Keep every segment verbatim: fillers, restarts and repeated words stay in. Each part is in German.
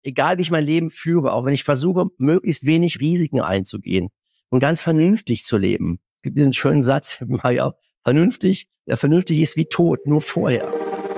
egal wie ich mein Leben führe, auch wenn ich versuche, möglichst wenig Risiken einzugehen und ganz vernünftig zu leben. Es gibt diesen schönen Satz, ja, vernünftig, ja, vernünftig ist wie tot, nur vorher.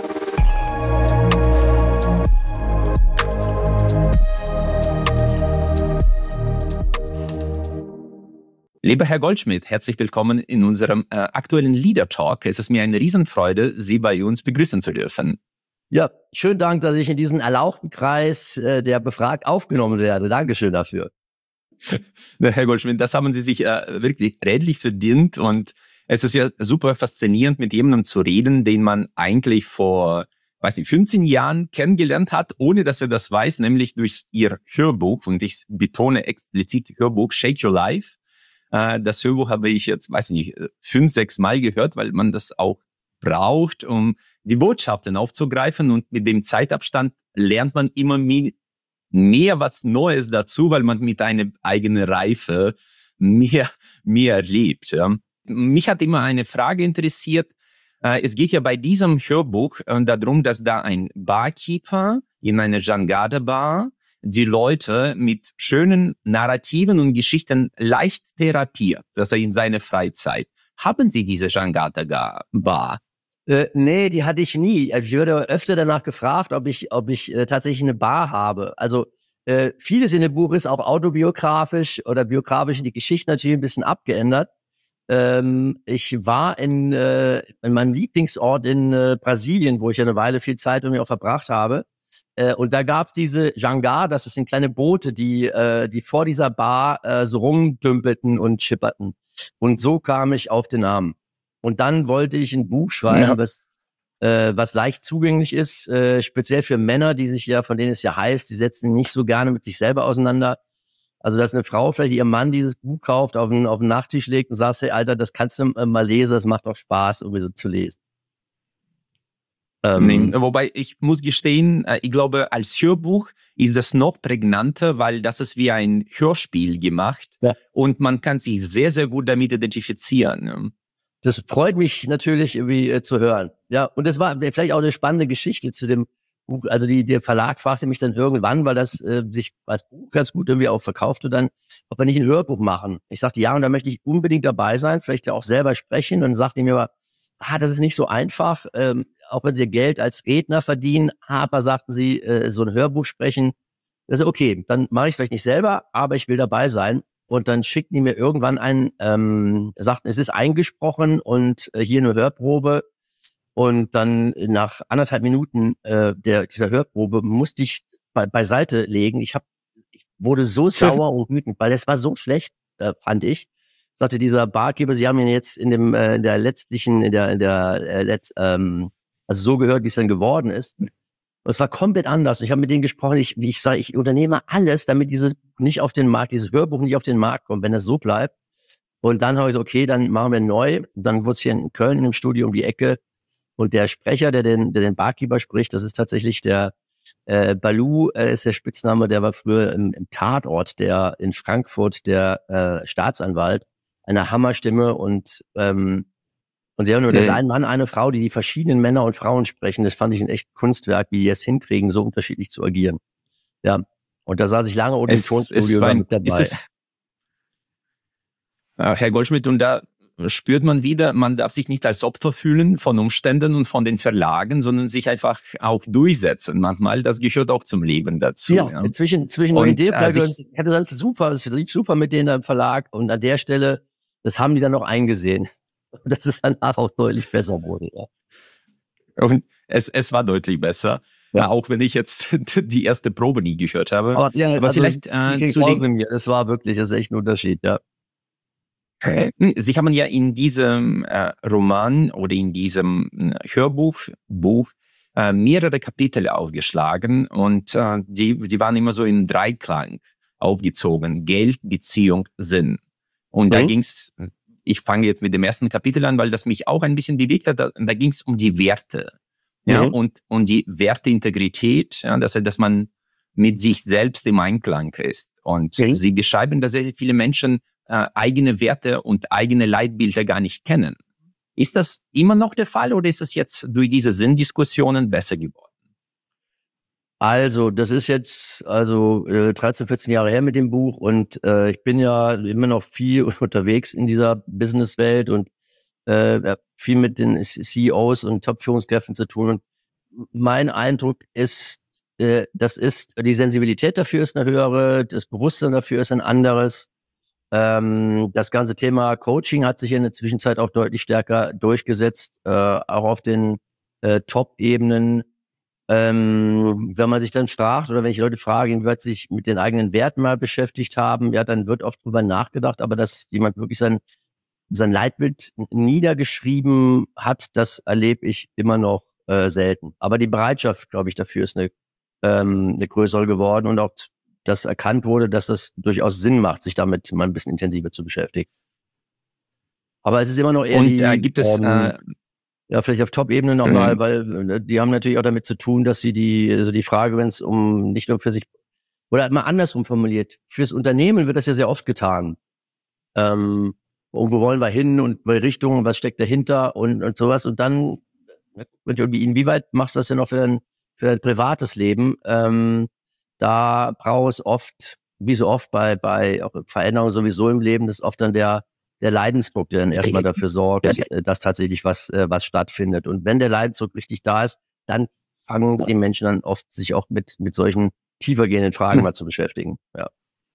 Lieber Herr Goldschmidt, herzlich willkommen in unserem äh, aktuellen Leader Talk. Es ist mir eine Riesenfreude, Sie bei uns begrüßen zu dürfen. Ja, schönen Dank, dass ich in diesen erlauchten Kreis äh, der Befragt aufgenommen werde. Dankeschön dafür. Herr Goldschmidt, das haben Sie sich äh, wirklich redlich verdient und es ist ja super faszinierend, mit jemandem zu reden, den man eigentlich vor, weiß nicht, fünfzehn Jahren kennengelernt hat, ohne dass er das weiß, nämlich durch Ihr Hörbuch, und ich betone explizit Hörbuch Shake Your Life. Das Hörbuch habe ich jetzt, weiß nicht, fünf, sechs Mal gehört, weil man das auch braucht, um die Botschaften aufzugreifen. Und mit dem Zeitabstand lernt man immer mehr, mehr was Neues dazu, weil man mit einer eigenen Reife mehr, mehr erlebt. Ja. Mich hat immer eine Frage interessiert. Es geht ja bei diesem Hörbuch darum, dass da ein Barkeeper in einer Jangada-Bar die Leute mit schönen Narrativen und Geschichten leicht therapiert, dass er in seiner Freizeit. Haben Sie diese Jangada-Bar? Äh, nee, die hatte ich nie. Ich würde öfter danach gefragt, ob ich, ob ich äh, tatsächlich eine Bar habe. Also äh, vieles in dem Buch ist auch autobiografisch oder biografisch in die Geschichte natürlich ein bisschen abgeändert. Ähm, ich war in, äh, in meinem Lieblingsort in äh, Brasilien, wo ich eine Weile viel Zeit irgendwie auch verbracht habe. Äh, und da gab's diese Jangada, das sind kleine Boote, die äh, die vor dieser Bar äh, so rumdümpelten und schipperten. Und so kam ich auf den Namen. Und dann wollte ich ein Buch schreiben, ja. was äh, was leicht zugänglich ist, äh, speziell für Männer, die sich ja, von denen es ja heißt, die setzen nicht so gerne mit sich selber auseinander. Also dass eine Frau vielleicht ihrem Mann dieses Buch kauft, auf den auf den Nachttisch legt und sagt, hey Alter, das kannst du mal lesen, das macht doch Spaß, irgendwie so zu lesen. Ähm, nee, wobei ich muss gestehen, ich glaube, als Hörbuch ist das noch prägnanter, weil das ist wie ein Hörspiel gemacht, ja. Und man kann sich sehr, sehr gut damit identifizieren. Das freut mich natürlich irgendwie äh, zu hören. Ja, und das war vielleicht auch eine spannende Geschichte zu dem Buch. Also die, der Verlag fragte mich dann irgendwann, weil das äh, sich als Buch ganz gut irgendwie auch verkaufte, dann, ob wir nicht ein Hörbuch machen. Ich sagte, ja, und da möchte ich unbedingt dabei sein, vielleicht ja auch selber sprechen. Und dann sagte ich mir aber, ah, das ist nicht so einfach, ähm, auch wenn sie Geld als Redner verdienen, aber sagten sie, äh, so ein Hörbuch sprechen, das ist okay, dann mache ich es vielleicht nicht selber, aber ich will dabei sein. Und dann schickten die mir irgendwann einen, ähm, sagten, es ist eingesprochen und äh, hier eine Hörprobe. Und dann nach anderthalb Minuten äh, der dieser Hörprobe musste ich be beiseite legen. Ich hab, ich wurde so sauer und wütend, weil es war so schlecht, äh, fand ich. Sagte dieser Barkeeper, Sie haben ihn jetzt in dem äh, in der letztlichen, in der in der äh, letzt, ähm, also so gehört, wie es dann geworden ist. Und es war komplett anders. Ich habe mit denen gesprochen, ich, wie ich sage, ich unternehme alles, damit dieses nicht auf den Markt, dieses Hörbuch nicht auf den Markt kommt, wenn das so bleibt. Und dann habe ich so, okay, dann machen wir neu. Dann wurde es hier in Köln in dem Studio um die Ecke. Und der Sprecher, der den, der den Barkeeper spricht, das ist tatsächlich der äh, Balou, äh, ist der Spitzname, der war früher im, im Tatort, der in Frankfurt, der äh, Staatsanwalt, eine Hammerstimme und ähm, und sie haben nur, das ist ein Mann, eine Frau, die die verschiedenen Männer und Frauen sprechen. Das fand ich ein echt Kunstwerk, wie die es hinkriegen, so unterschiedlich zu agieren. Ja, und da saß ich lange unten im Tonstudio mit dabei. Es, äh, Herr Goldschmidt, und da spürt man wieder, man darf sich nicht als Opfer fühlen von Umständen und von den Verlagen, sondern sich einfach auch durchsetzen. Manchmal, das gehört auch zum Leben dazu. Ja, ja. zwischen zwischen und, Idee, äh, ich hätte sonst super, es lief super mit denen im Verlag und an der Stelle, das haben die dann noch eingesehen. Dass es danach auch deutlich besser wurde. Ja. Und es, es war deutlich besser, ja. Auch wenn ich jetzt die erste Probe nie gehört habe. Aber, ja, aber also vielleicht äh, zu den, mir. Das war wirklich, das ist echt ein Unterschied, ja. Sie haben ja in diesem äh, Roman oder in diesem äh, Hörbuch Buch, äh, mehrere Kapitel aufgeschlagen und äh, die, die waren immer so in Dreiklang aufgezogen. Geld, Beziehung, Sinn. Und mhm. da ging's. Ich fange jetzt mit dem ersten Kapitel an, weil das mich auch ein bisschen bewegt hat. Da, da ging es um die Werte, ja, mhm. und und die Werteintegrität, ja, dass dass man mit sich selbst im Einklang ist. Und mhm. Sie beschreiben, dass sehr viele Menschen äh, eigene Werte und eigene Leitbilder gar nicht kennen. Ist das immer noch der Fall oder ist es jetzt durch diese Sinndiskussionen besser geworden? Also, das ist jetzt also äh, dreizehn, vierzehn Jahre her mit dem Buch und äh, ich bin ja immer noch viel unterwegs in dieser Businesswelt und äh, hab viel mit den C E Os und Top-Führungskräften zu tun. Und mein Eindruck ist, äh, das ist, die Sensibilität dafür ist eine höhere, das Bewusstsein dafür ist ein anderes. Ähm, das ganze Thema Coaching hat sich in der Zwischenzeit auch deutlich stärker durchgesetzt, äh, auch auf den äh, Top-Ebenen. Ähm, wenn man sich dann fragt oder wenn ich Leute frage, inwieweit sie sich mit den eigenen Werten mal beschäftigt haben, ja, dann wird oft drüber nachgedacht, aber dass jemand wirklich sein, sein Leitbild niedergeschrieben hat, das erlebe ich immer noch äh, selten. Aber die Bereitschaft, glaube ich, dafür ist eine, ähm, eine größere geworden und auch, dass erkannt wurde, dass das durchaus Sinn macht, sich damit mal ein bisschen intensiver zu beschäftigen. Aber es ist immer noch eher Und die, äh, gibt es... ähm, Äh, ja, vielleicht auf Top-Ebene nochmal, Mhm. weil äh, die haben natürlich auch damit zu tun, dass sie die, also die Frage, wenn es um nicht nur für sich, oder mal andersrum formuliert, fürs Unternehmen wird das ja sehr oft getan. Ähm, wo wollen wir hin und welche Richtung, was steckt dahinter und, und sowas. Und dann, inwieweit machst du das denn auch für dein, für dein privates Leben? Ähm, da braucht es oft, wie so oft bei, bei auch Veränderungen sowieso im Leben, das ist oft dann der, der Leidensdruck, der dann erstmal dafür sorgt, äh, dass tatsächlich was, äh, was stattfindet. Und wenn der Leidensdruck richtig da ist, dann fangen die Menschen dann oft sich auch mit, mit solchen tiefergehenden Fragen Hm. mal zu beschäftigen. Ja.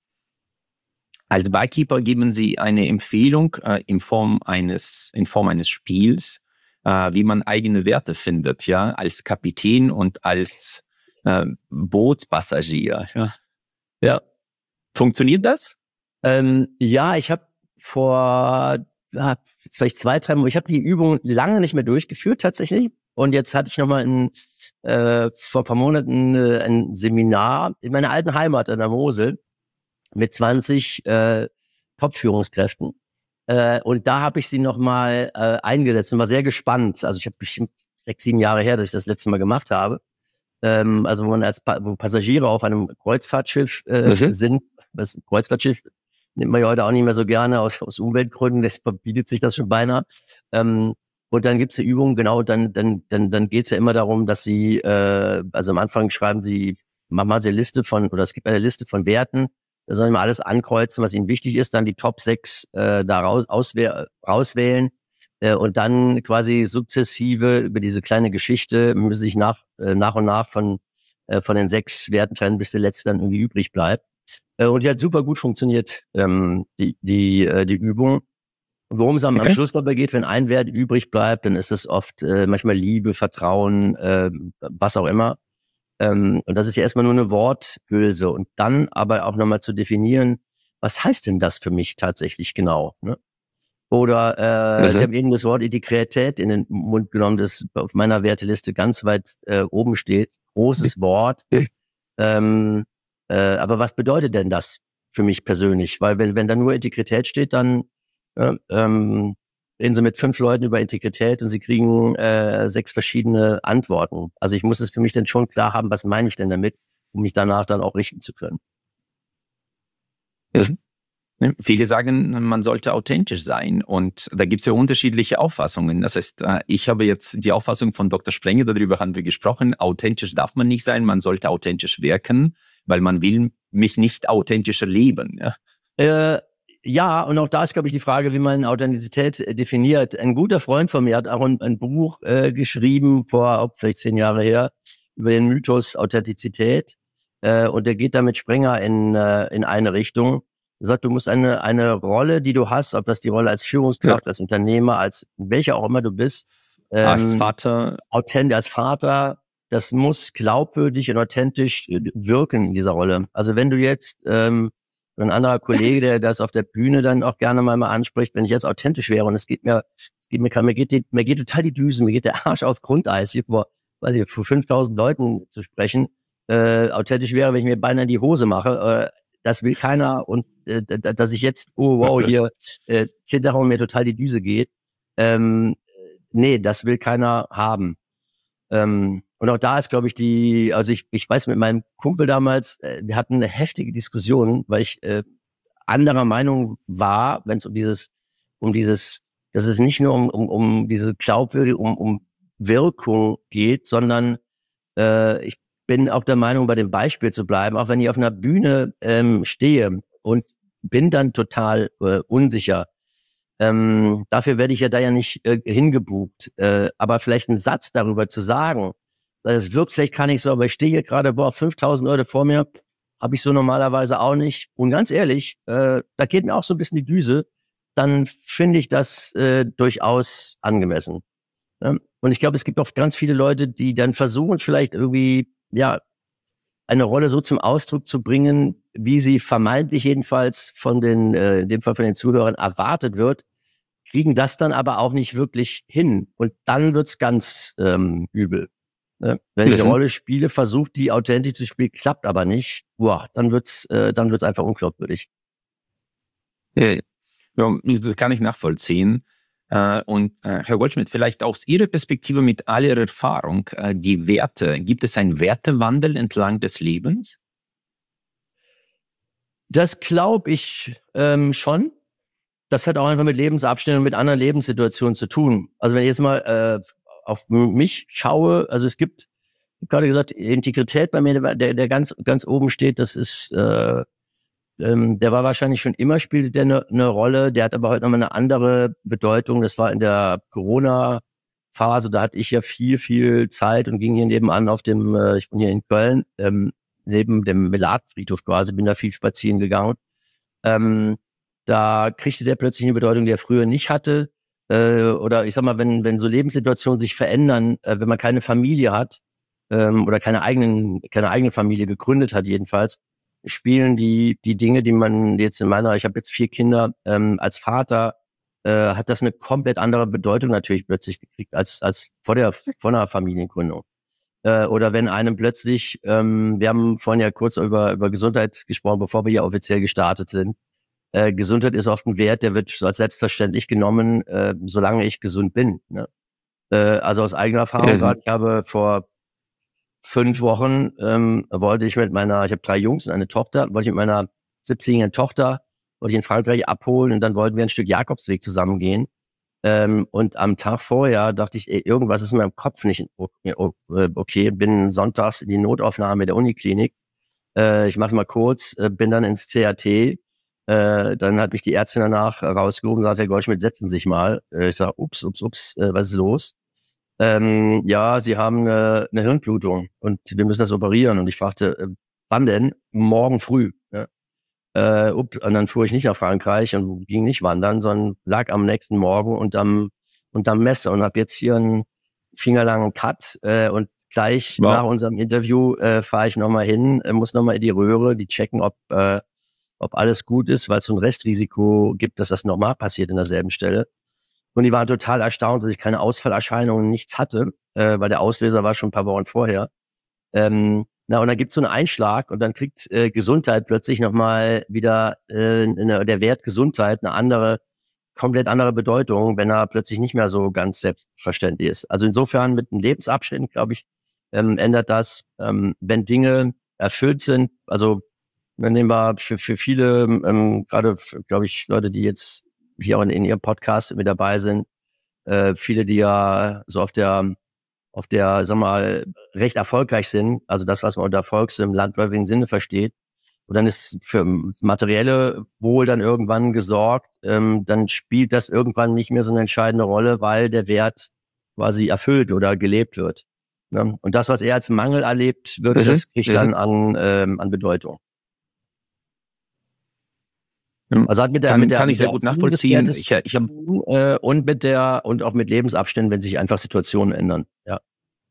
Als Barkeeper geben Sie eine Empfehlung äh, in Form eines, in Form eines Spiels, äh, wie man eigene Werte findet, ja, als Kapitän und als äh, Bootspassagier. Ja. Ja. Funktioniert das? Ähm, ja, ich habe vor ja, vielleicht zwei, drei Monate, ich habe die Übung lange nicht mehr durchgeführt tatsächlich. Und jetzt hatte ich nochmal ein, äh, vor ein paar Monaten äh, ein Seminar in meiner alten Heimat an der Mosel mit zwanzig äh, Top-Führungskräften. Äh, und da habe ich sie nochmal äh, eingesetzt und war sehr gespannt. Also ich habe bestimmt sechs, sieben Jahre her, dass ich das letzte Mal gemacht habe. Ähm, also wo man als pa- wo Passagiere auf einem Kreuzfahrtschiff äh, Mhm. sind. Das Kreuzfahrtschiff nimmt man ja heute auch nicht mehr so gerne aus, aus Umweltgründen, das verbietet sich das schon beinahe. Ähm, und dann gibt's eine Übung, genau, dann dann dann dann geht's ja immer darum, dass sie, äh, also am Anfang schreiben sie, machen mal sie eine Liste von, oder es gibt eine Liste von Werten, da sollen wir alles ankreuzen, was ihnen wichtig ist, dann die Top sechs äh, da raus, auswäh- rauswählen äh, und dann quasi sukzessive über diese kleine Geschichte müssen sich nach äh, nach und nach von äh, von den sechs Werten trennen, bis der letzte dann irgendwie übrig bleibt. Äh, und die hat super gut funktioniert, ähm, die die äh, die Übung. Worum es am, am Okay. Schluss dabei geht, wenn ein Wert übrig bleibt, dann ist es oft äh, manchmal Liebe, Vertrauen, äh, was auch immer. Ähm, und das ist ja erstmal nur eine Worthülse. Und dann aber auch nochmal zu definieren, was heißt denn das für mich tatsächlich genau? Ne? Oder äh, Sie Mhm. haben eben das Wort Integrität in den Mund genommen, das auf meiner Werteliste ganz weit äh, oben steht. Großes Wort. Ähm, äh, aber was bedeutet denn das für mich persönlich? Weil wenn, wenn da nur Integrität steht, dann äh, ähm, reden Sie mit fünf Leuten über Integrität und Sie kriegen äh, sechs verschiedene Antworten. Also ich muss es für mich dann schon klar haben, was meine ich denn damit, um mich danach dann auch richten zu können. Mhm. Ne, viele sagen, man sollte authentisch sein und da gibt es ja unterschiedliche Auffassungen. Das heißt, äh, ich habe jetzt die Auffassung von Doktor Sprenger, darüber haben wir gesprochen, authentisch darf man nicht sein, man sollte authentisch wirken, weil man will mich nicht authentisch erleben. Ja? Äh, ja, und auch da ist, glaube ich, die Frage, wie man Authentizität äh, definiert. Ein guter Freund von mir hat auch ein, ein Buch äh, geschrieben, vor auch vielleicht zehn Jahre her, über den Mythos Authentizität. Äh, und der geht da mit Sprenger in, äh, in eine Richtung. Er sagt, du musst eine, eine Rolle, die du hast, ob das die Rolle als Führungskraft, Ja. als Unternehmer, als welcher auch immer du bist, Als ähm, Vater, authentisch, als Vater, das muss glaubwürdig und authentisch äh, wirken in dieser Rolle. Also wenn du jetzt ähm, ein anderer Kollege, der das auf der Bühne dann auch gerne mal, mal anspricht, wenn ich jetzt authentisch wäre und es geht mir, es geht mir, mir geht die, mir geht total die Düse, mir geht der Arsch auf Grundeis, hier vor, weiß ich, vor fünftausend Leuten zu sprechen, äh, authentisch wäre, wenn ich mir beinahe in die Hose mache, äh, das will keiner und äh, dass ich jetzt, oh wow, hier äh, zehn Tage mir total die Düse geht, ähm, nee, das will keiner haben. Ähm, und auch da ist, glaube ich, die, also ich, ich weiß mit meinem Kumpel damals, äh, wir hatten eine heftige Diskussion, weil ich äh, anderer Meinung war, wenn es um dieses, um dieses, dass es nicht nur um, um, um diese Glaubwürdigkeit, um, um Wirkung geht, sondern äh, ich bin auch der Meinung, bei dem Beispiel zu bleiben, auch wenn ich auf einer Bühne ähm, stehe und bin dann total äh, unsicher. Ähm, dafür werde ich ja da ja nicht äh, hingebucht. Äh, aber vielleicht einen Satz darüber zu sagen, das wirkt vielleicht gar nicht so, aber ich stehe hier gerade, boah, fünftausend Leute vor mir, habe ich so normalerweise auch nicht. Und ganz ehrlich, äh, da geht mir auch so ein bisschen die Düse. Dann finde ich das äh, durchaus angemessen. Ja? Und ich glaube, es gibt auch ganz viele Leute, die dann versuchen, vielleicht irgendwie, ja, eine Rolle so zum Ausdruck zu bringen, wie sie vermeintlich jedenfalls von den, äh, in dem Fall von den Zuhörern erwartet wird, kriegen das dann aber auch nicht wirklich hin. Und dann wird's ganz ähm, übel. Ne? Wenn ich eine Rolle spiele, versucht die authentisch zu spielen, klappt aber nicht, boah, dann wird's, äh, dann wird's einfach unglaubwürdig. Ja, ja, das kann ich nachvollziehen. Äh, und äh, Herr Goldschmidt, vielleicht aus Ihrer Perspektive mit all Ihrer Erfahrung, äh, die Werte, gibt es einen Wertewandel entlang des Lebens? Das glaube ich ähm, schon. Das hat auch einfach mit Lebensabständen und mit anderen Lebenssituationen zu tun. Also wenn ich jetzt mal äh, auf mich schaue, also es gibt, ich habe gerade gesagt, Integrität bei mir, der, der ganz ganz oben steht, das ist, äh, ähm, der war wahrscheinlich schon immer, spielte der eine ne Rolle, der hat aber heute nochmal eine andere Bedeutung. Das war in der Corona-Phase, da hatte ich ja viel, viel Zeit und ging hier nebenan auf dem, äh, ich bin hier in Köln, ähm, neben dem Meladfriedhof quasi, bin da viel spazieren gegangen. Ähm, Da kriegte der plötzlich eine Bedeutung, die er früher nicht hatte. Äh, oder ich sag mal, wenn wenn so Lebenssituationen sich verändern, äh, wenn man keine Familie hat ähm, oder keine eigenen keine eigene Familie gegründet hat jedenfalls, spielen die die Dinge, die man jetzt in meiner, ich habe jetzt vier Kinder, ähm, als Vater äh, hat das eine komplett andere Bedeutung natürlich plötzlich gekriegt als als vor der vor einer Familiengründung. Äh, oder wenn einem plötzlich, ähm, wir haben vorhin ja kurz über über Gesundheit gesprochen, bevor wir hier offiziell gestartet sind. Äh, Gesundheit ist oft ein Wert, der wird so als selbstverständlich genommen, äh, solange ich gesund bin. Ne? Äh, also aus eigener Erfahrung Mhm. gerade, ich habe vor fünf Wochen, ähm, wollte ich mit meiner, ich habe drei Jungs und eine Tochter, wollte ich mit meiner siebzehnjährigen Tochter, wollte ich in Frankreich abholen und dann wollten wir ein Stück Jakobsweg zusammen gehen. Ähm, und am Tag vorher dachte ich, ey, irgendwas ist in meinem Kopf nicht okay, bin sonntags in die Notaufnahme der Uniklinik. Äh, ich mach's mal kurz, äh, bin dann ins C A T. Äh, dann hat mich die Ärztin danach rausgehoben und sagt, Herr Goldschmidt, setzen Sie sich mal. Äh, ich sage, ups, ups, ups, äh, was ist los? Ähm, ja, Sie haben eine, eine Hirnblutung und wir müssen das operieren. Und ich fragte, äh, wann denn? Morgen früh. Ja. Äh, ups, und dann fuhr ich nicht nach Frankreich und ging nicht wandern, sondern lag am nächsten Morgen unterm, unterm Messer und habe jetzt hier einen fingerlangen Cut äh, und gleich Wow. nach unserem Interview äh, fahre ich nochmal hin, äh, muss nochmal in die Röhre, die checken, ob äh, ob alles gut ist, weil es so ein Restrisiko gibt, dass das nochmal passiert in derselben Stelle. Und die waren total erstaunt, dass ich keine Ausfallerscheinungen, nichts hatte, äh, weil der Auslöser war schon ein paar Wochen vorher. Ähm, na, und dann gibt's so einen Einschlag und dann kriegt äh, Gesundheit plötzlich nochmal wieder, äh, eine, der Wert Gesundheit eine andere, komplett andere Bedeutung, wenn er plötzlich nicht mehr so ganz selbstverständlich ist. Also insofern mit einem Lebensabschnitt, glaube ich, ähm, ändert das, ähm, wenn Dinge erfüllt sind, also dann nehmen wir für, für viele, ähm, gerade, glaube ich, Leute, die jetzt hier auch in, in ihrem Podcast mit dabei sind, äh, viele, die ja so auf der, auf der, sag mal, recht erfolgreich sind, also das, was man unter Erfolg im landläufigen Sinne versteht. Und dann ist für das materielle Wohl dann irgendwann gesorgt, ähm, dann spielt das irgendwann nicht mehr so eine entscheidende Rolle, weil der Wert quasi erfüllt oder gelebt wird. Ne? Und das, was er als Mangel erlebt, würde, Mhm. das kriegt dann an, ähm, an Bedeutung. Also hat mit der, kann, mit der, kann ich mit sehr der gut Erfüllung des nachvollziehen. Wertes Ich, ich hab, äh, und mit der und auch mit Lebensabständen, wenn sich einfach Situationen ändern. Ja.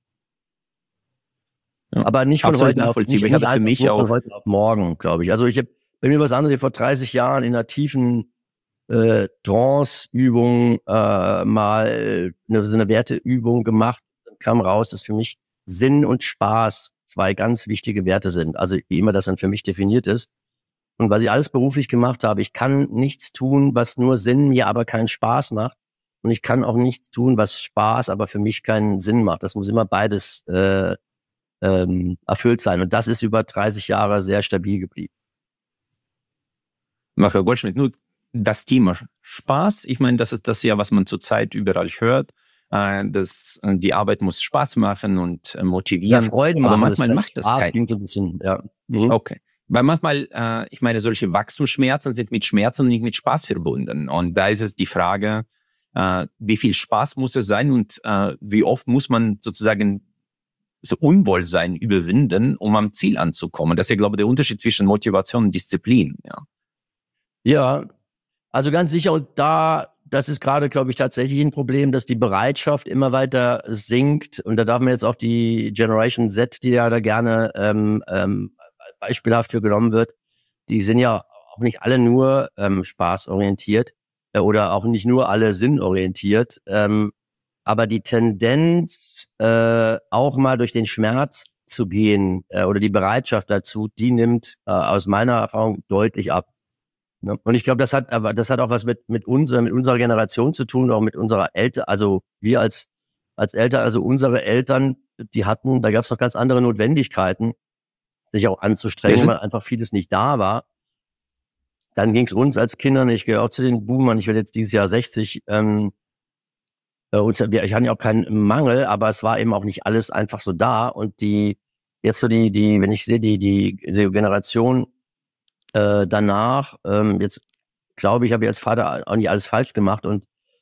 ja, Aber nicht von absolut heute auf, nicht, nachvollziehbar. Ich nicht hatte für einfach mich so von auch, heute auf morgen, glaube ich. Also ich habe bei mir was anderes, ich hab vor dreißig Jahren in einer tiefen äh, Trance-Übung äh, mal eine, so eine Werteübung gemacht. Dann kam raus, dass für mich Sinn und Spaß zwei ganz wichtige Werte sind. Also wie immer das dann für mich definiert ist. Und was ich alles beruflich gemacht habe, ich kann nichts tun, was nur Sinn, mir aber keinen Spaß macht. Und ich kann auch nichts tun, was Spaß, aber für mich keinen Sinn macht. Das muss immer beides äh, ähm, erfüllt sein. Und das ist über dreißig Jahre sehr stabil geblieben. Herr Goldschmidt, nur das Thema Spaß, ich meine, das ist das ja, was man zurzeit überall hört. äh, dass äh, die Arbeit muss Spaß machen und äh, motivieren. Ja, Freude machen. Aber manchmal das macht das Spaß keinen. klingt so ein bisschen, ja. Mhm. Okay. Weil manchmal, äh, ich meine, solche Wachstumsschmerzen sind mit Schmerzen und nicht mit Spaß verbunden. Und da ist es die Frage, äh, wie viel Spaß muss es sein und äh, wie oft muss man sozusagen so Unwohlsein überwinden, um am Ziel anzukommen. Das ist ja, glaube ich, der Unterschied zwischen Motivation und Disziplin. Ja, Ja, also ganz sicher. Und da, das ist gerade, glaube ich, tatsächlich ein Problem, dass die Bereitschaft immer weiter sinkt. Und da darf man jetzt auch die Generation Z, die ja da gerne ähm, ähm, beispielhaft für genommen wird, die sind ja auch nicht alle nur ähm, spaßorientiert äh, oder auch nicht nur alle sinnorientiert. Ähm, aber die Tendenz, äh, auch mal durch den Schmerz zu gehen äh, oder die Bereitschaft dazu, die nimmt äh, aus meiner Erfahrung deutlich ab. Ne? Und ich glaube, das hat aber das hat auch was mit mit unserer mit unserer Generation zu tun, auch mit unserer Eltern, also wir als als Eltern, also unsere Eltern, die hatten, da gab es noch ganz andere Notwendigkeiten, sich auch anzustrengen, weil einfach vieles nicht da war. Dann ging es uns als Kindern, ich gehöre auch zu den Boomern, ich werde jetzt dieses Jahr sechzig, ähm, äh, uns, wir, ich hatte ja auch keinen Mangel, aber es war eben auch nicht alles einfach so da. Und die, jetzt so die, die, wenn ich sehe, die, die, die Generation äh, danach, ähm, jetzt glaube ich, habe ich als Vater auch nicht alles falsch gemacht und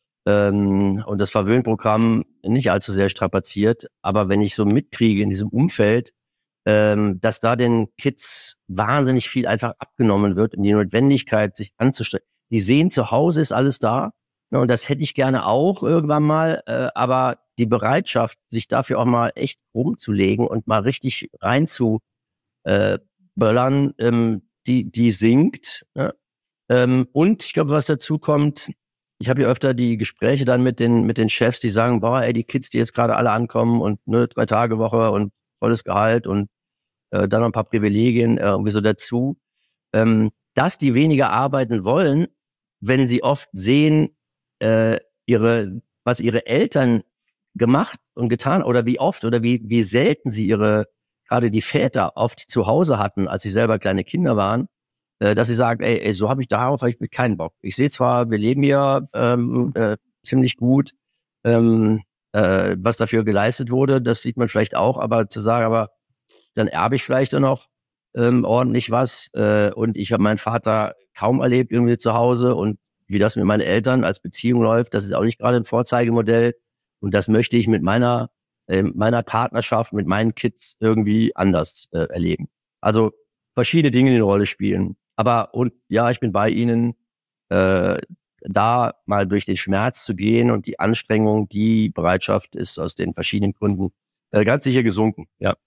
ähm, und das Verwöhnprogramm nicht allzu sehr strapaziert. Aber wenn ich so mitkriege in diesem Umfeld, ähm, dass da den Kids wahnsinnig viel einfach abgenommen wird und die Notwendigkeit, sich anzustrengen. Die sehen, zu Hause ist alles da, ne, und das hätte ich gerne auch irgendwann mal, äh, aber die Bereitschaft, sich dafür auch mal echt rumzulegen und mal richtig rein zu äh, böllern, ähm, die, die sinkt. Ne? Ähm, und ich glaube, was dazu kommt, ich habe ja öfter die Gespräche dann mit den mit den Chefs, die sagen, boah, ey, die Kids, die jetzt gerade alle ankommen und ne, drei Tage Woche und volles Gehalt und äh, dann noch ein paar Privilegien äh, irgendwie so dazu, ähm, dass die weniger arbeiten wollen, wenn sie oft sehen, äh, ihre was ihre Eltern gemacht und getan oder wie oft oder wie wie selten sie ihre, gerade die Väter, oft zu Hause hatten, als sie selber kleine Kinder waren, äh, dass sie sagen, ey, ey so habe ich darauf hab ich mit keinen Bock. Ich sehe zwar, wir leben hier ähm, äh, ziemlich gut, ähm, äh, was dafür geleistet wurde, das sieht man vielleicht auch, aber zu sagen, aber dann erbe ich vielleicht auch noch ähm, ordentlich was. Äh, und ich habe meinen Vater kaum erlebt irgendwie zu Hause und wie das mit meinen Eltern als Beziehung läuft, das ist auch nicht gerade ein Vorzeigemodell. Und das möchte ich mit meiner äh, meiner Partnerschaft, mit meinen Kids irgendwie anders äh, erleben. Also verschiedene Dinge, die eine Rolle spielen. Aber und ja, ich bin bei Ihnen, äh, da mal durch den Schmerz zu gehen und die Anstrengung, die Bereitschaft ist aus den verschiedenen Gründen äh, ganz sicher gesunken. Ja.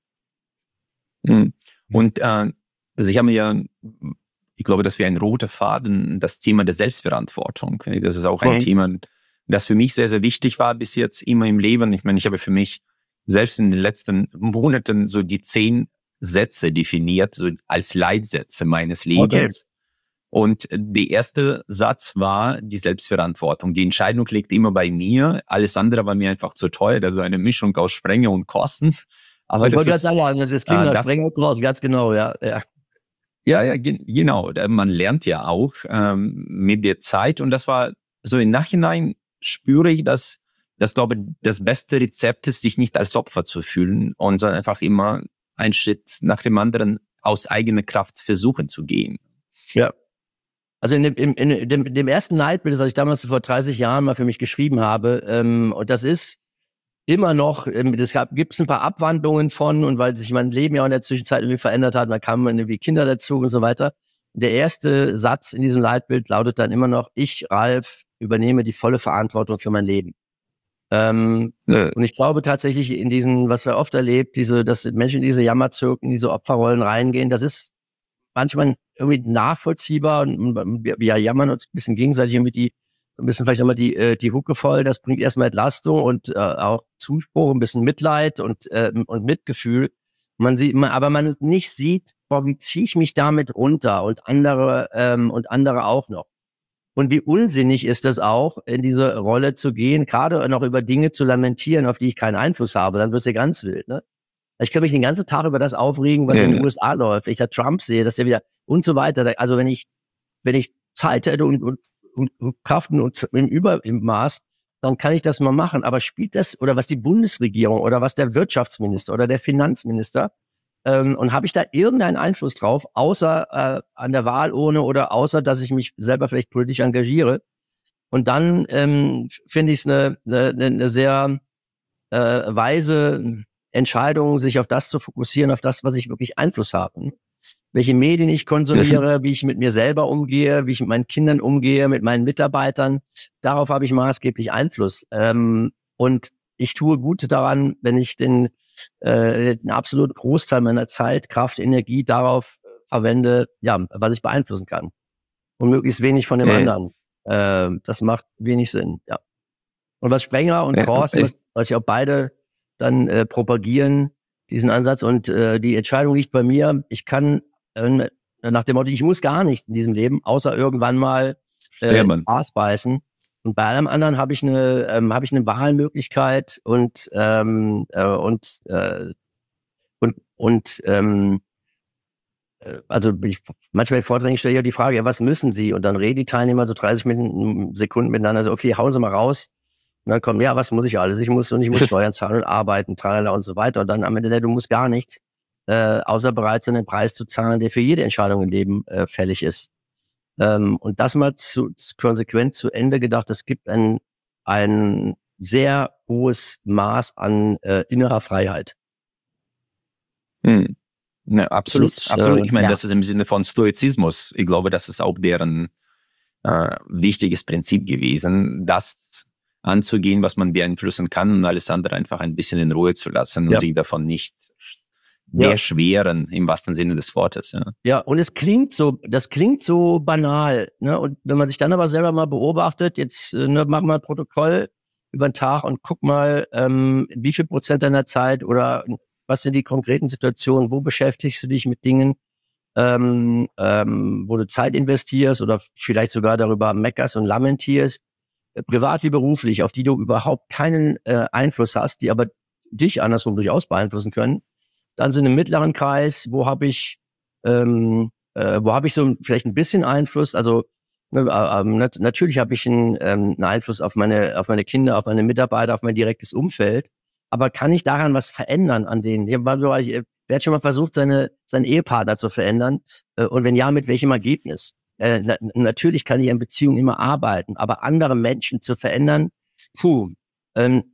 Und äh, also ich habe mir ja, ich glaube, das wäre ein roter Faden, das Thema der Selbstverantwortung. Das ist auch ein mhm. Thema, das für mich sehr, sehr wichtig war bis jetzt immer im Leben. Ich meine, ich habe für mich selbst in den letzten Monaten so die zehn Sätze definiert, so als Leitsätze meines Lebens. Okay. Und der erste Satz war die Selbstverantwortung. Die Entscheidung liegt immer bei mir. Alles andere war mir einfach zu teuer. Also eine Mischung aus Sprenge und Kosten. Aber ich das wollte ist, gerade sagen, das klingt nach Sprenge und Kosten, ganz genau, ja. Ja, ja, ja ge- genau. Man lernt ja auch ähm, mit der Zeit. Und das war so im Nachhinein spüre ich, dass das, glaube ich, das beste Rezept ist, sich nicht als Opfer zu fühlen und sondern einfach immer einen Schritt nach dem anderen aus eigener Kraft versuchen zu gehen. Ja. Also in dem, in, in dem, in dem ersten Leitbild, was ich damals vor dreißig Jahren mal für mich geschrieben habe, ähm, und das ist immer noch, ähm, das gibt es ein paar Abwandlungen von, und weil sich mein Leben ja auch in der Zwischenzeit irgendwie verändert hat, da kamen irgendwie Kinder dazu und so weiter. Der erste Satz in diesem Leitbild lautet dann immer noch: Ich, Ralf, übernehme die volle Verantwortung für mein Leben. Ähm, ja. Und ich glaube tatsächlich in diesen, was wir oft erlebt, diese, dass Menschen in diese Jammerzirken, diese Opferrollen reingehen, das ist manchmal irgendwie nachvollziehbar, und wir, wir jammern uns ein bisschen gegenseitig irgendwie die, ein bisschen vielleicht nochmal die, äh, die Hucke voll, das bringt erstmal Entlastung und äh, auch Zuspruch, ein bisschen Mitleid und, äh, und Mitgefühl. Man sieht, man, aber man nicht sieht, boah, wie ziehe ich mich damit runter und andere, ähm, und andere auch noch. Und wie unsinnig ist es auch, in diese Rolle zu gehen, gerade noch über Dinge zu lamentieren, auf die ich keinen Einfluss habe, dann wirst du ganz wild, ne? Ich kann mich den ganzen Tag über das aufregen, was ja, in den ja. U S A läuft. Wenn ich da Trump sehe, dass der wieder und so weiter. Also wenn ich, wenn ich Zeit hätte und, und, und Kraft und im Über, im Maß, dann kann ich das mal machen. Aber spielt das, oder was die Bundesregierung oder was der Wirtschaftsminister oder der Finanzminister, ähm, und habe ich da irgendeinen Einfluss drauf, außer äh, an der Wahlurne oder außer, dass ich mich selber vielleicht politisch engagiere? Und dann ähm, finde ich es eine, eine, eine sehr äh, weise Entscheidung, sich auf das zu fokussieren, auf das, was ich wirklich Einfluss habe. Welche Medien ich konsumiere, wie ich mit mir selber umgehe, wie ich mit meinen Kindern umgehe, mit meinen Mitarbeitern, darauf habe ich maßgeblich Einfluss. Ähm, und ich tue gut daran, wenn ich den, äh, den absoluten Großteil meiner Zeit, Kraft, Energie darauf verwende, ja, was ich beeinflussen kann. Und möglichst wenig von dem äh, anderen. Äh, das macht wenig Sinn, ja. Und was Sprenger und äh, Thorsten, äh, was, was ja auch beide dann äh, propagieren, diesen Ansatz. Und äh, die Entscheidung liegt bei mir. Ich kann äh, nach dem Motto, ich muss gar nichts in diesem Leben, außer irgendwann mal äh, ins sterben. Aas beißen. Und bei allem anderen habe ich eine ähm, habe ich eine Wahlmöglichkeit und ähm, äh, und äh, und und ähm, äh, also ich, manchmal in Vorträgen stelle ich ja die Frage, ja, was müssen Sie? Und dann reden die Teilnehmer so dreißig Minuten, Sekunden miteinander, so, okay, hauen Sie mal raus. Und dann kommt, ja, was muss ich alles? Ich muss und ich muss Steuern zahlen und arbeiten, tralala und so weiter. Und dann am Ende, der, du musst gar nichts, äh, außer bereit sein, den Preis zu zahlen, der für jede Entscheidung im Leben äh, fällig ist. Ähm, und das mal zu, zu konsequent zu Ende gedacht, es gibt ein, ein sehr hohes Maß an äh, innerer Freiheit. Hm. Ne, Das absolut, ist, absolut. äh, Ich meine, ja, das ist im Sinne von Stoizismus. Ich glaube, das ist auch deren äh, wichtiges Prinzip gewesen, das anzugehen, was man beeinflussen kann und alles andere einfach ein bisschen in Ruhe zu lassen und ja, sich davon nicht ja. beschweren, im wahrsten Sinne des Wortes. Ja. Ja, und es klingt so, das klingt so banal, ne? Und wenn man sich dann aber selber mal beobachtet, jetzt äh, ne, mach mal ein Protokoll über den Tag und guck mal, ähm, wie viel Prozent deiner Zeit oder was sind die konkreten Situationen, wo beschäftigst du dich mit Dingen, ähm, ähm, wo du Zeit investierst oder vielleicht sogar darüber meckerst und lamentierst, äh, privat wie beruflich, auf die du überhaupt keinen äh, Einfluss hast, die aber dich andersrum durchaus beeinflussen können. Dann sind im mittleren Kreis, wo habe ich, ähm, äh, wo habe ich so vielleicht ein bisschen Einfluss. Also ne, äh, ähm, nat- natürlich habe ich einen, ähm, einen Einfluss auf meine, auf meine Kinder, auf meine Mitarbeiter, auf mein direktes Umfeld. Aber kann ich daran was verändern an denen? Ja, weil du- ich, wer hat schon mal versucht, seine, seinen Ehepartner zu verändern? Äh, und wenn ja, mit welchem Ergebnis? Äh, na, natürlich kann ich in Beziehungen immer arbeiten, aber andere Menschen zu verändern, puh, ähm,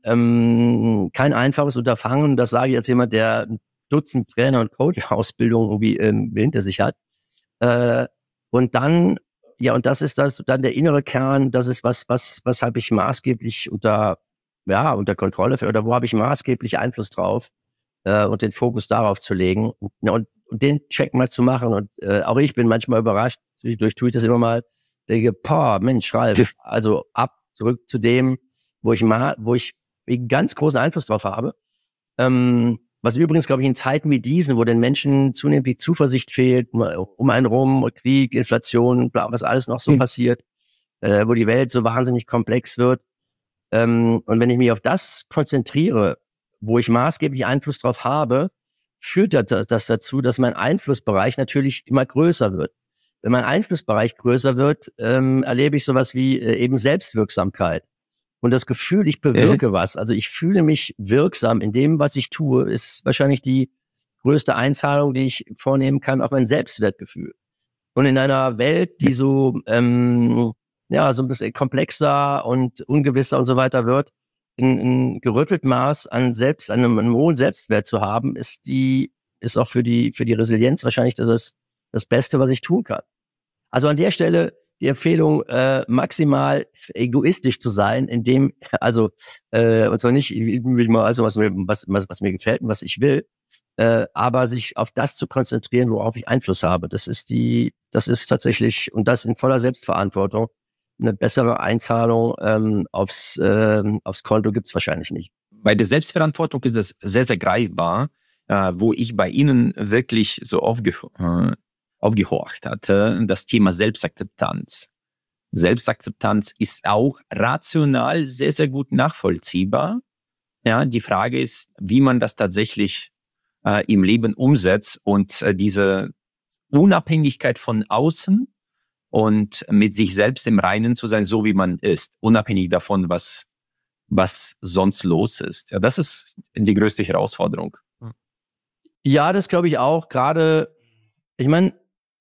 ähm, kein einfaches Unterfangen. Das sage ich als jemand, der Dutzend Trainer- und Coach-Ausbildungen irgendwie ähm, hinter sich hat. Äh, und dann, ja, und das ist das, dann der innere Kern, das ist was, was, was habe ich maßgeblich unter, ja, unter Kontrolle für, oder wo habe ich maßgeblich Einfluss drauf, äh, und den Fokus darauf zu legen und, und, und den Check mal zu machen. Und äh, auch ich bin manchmal überrascht, zwischendurch tue ich das immer mal, denke, boah, Mensch, Ralf, also ab, zurück zu dem, wo ich mal, wo ich einen ganz großen Einfluss drauf habe. Ähm, was übrigens, glaube ich, in Zeiten wie diesen, wo den Menschen zunehmend die Zuversicht fehlt, um einen rum, Krieg, Inflation, bla, was alles noch so passiert, äh, wo die Welt so wahnsinnig komplex wird. Ähm, und wenn ich mich auf das konzentriere, wo ich maßgeblich Einfluss drauf habe, führt das, das dazu, dass mein Einflussbereich natürlich immer größer wird. Wenn mein Einflussbereich größer wird, ähm, erlebe ich sowas wie äh, eben Selbstwirksamkeit. Und das Gefühl, ich bewirke was, also ich fühle mich wirksam in dem, was ich tue, ist wahrscheinlich die größte Einzahlung, die ich vornehmen kann auf mein Selbstwertgefühl. Und in einer Welt, die so ähm, ja so ein bisschen komplexer und ungewisser und so weiter wird, ein, ein gerüttelt Maß an selbst, an einem, einem hohen Selbstwert zu haben, ist die ist auch für die für die Resilienz wahrscheinlich das das Beste, was ich tun kann. Also an der Stelle die Empfehlung, äh, maximal egoistisch zu sein, indem, also, äh, und zwar nicht, also was mir, was, was, was mir gefällt und was ich will, äh, aber sich auf das zu konzentrieren, worauf ich Einfluss habe. Das ist die, das ist tatsächlich, und das in voller Selbstverantwortung, eine bessere Einzahlung ähm, aufs, ähm, aufs Konto gibt's wahrscheinlich nicht. Bei der Selbstverantwortung ist es sehr, sehr greifbar, äh, wo ich bei Ihnen wirklich so aufge äh, aufgehorcht hatte, das Thema Selbstakzeptanz. Selbstakzeptanz ist auch rational sehr, sehr gut nachvollziehbar. Ja, die Frage ist, wie man das tatsächlich äh, im Leben umsetzt und äh, diese Unabhängigkeit von außen und mit sich selbst im Reinen zu sein, so wie man ist, unabhängig davon, was was sonst los ist. Ja, das ist die größte Herausforderung. Ja, das glaube ich auch. Gerade, ich meine,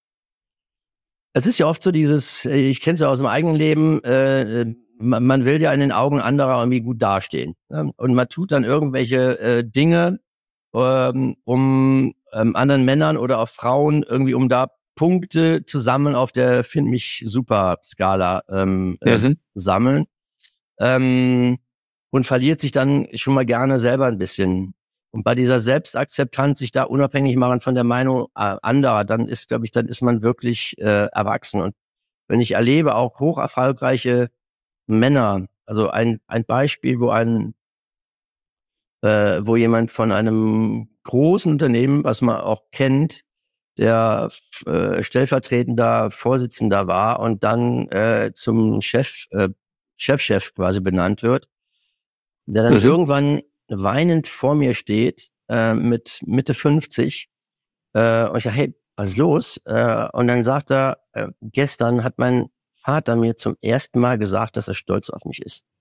es ist ja oft so dieses, ich kenne es ja aus dem eigenen Leben, äh, man, man will ja in den Augen anderer irgendwie gut dastehen. Ne? Und man tut dann irgendwelche äh, Dinge, ähm, um ähm, anderen Männern oder auch Frauen irgendwie, um da Punkte zu sammeln auf der Find mich super Skala ähm, Ja, äh, sind. sammeln. Ähm, und verliert sich dann schon mal gerne selber ein bisschen. Und bei dieser Selbstakzeptanz, sich da unabhängig machen von der Meinung äh, anderer, dann ist, glaube ich, dann ist man wirklich äh, erwachsen. Und wenn ich erlebe, auch hoch erfolgreiche Männer, also ein ein Beispiel, wo ein äh, wo jemand von einem großen Unternehmen, was man auch kennt, der äh, stellvertretender Vorsitzender war und dann äh, zum Chef, äh, Chefchef quasi benannt wird, der dann Ja, sind. irgendwann weinend vor mir steht, äh, mit Mitte fünfzig, äh, und ich sage, hey, was ist los? Äh, und dann sagt er, äh, gestern hat mein Vater mir zum ersten Mal gesagt, dass er stolz auf mich ist.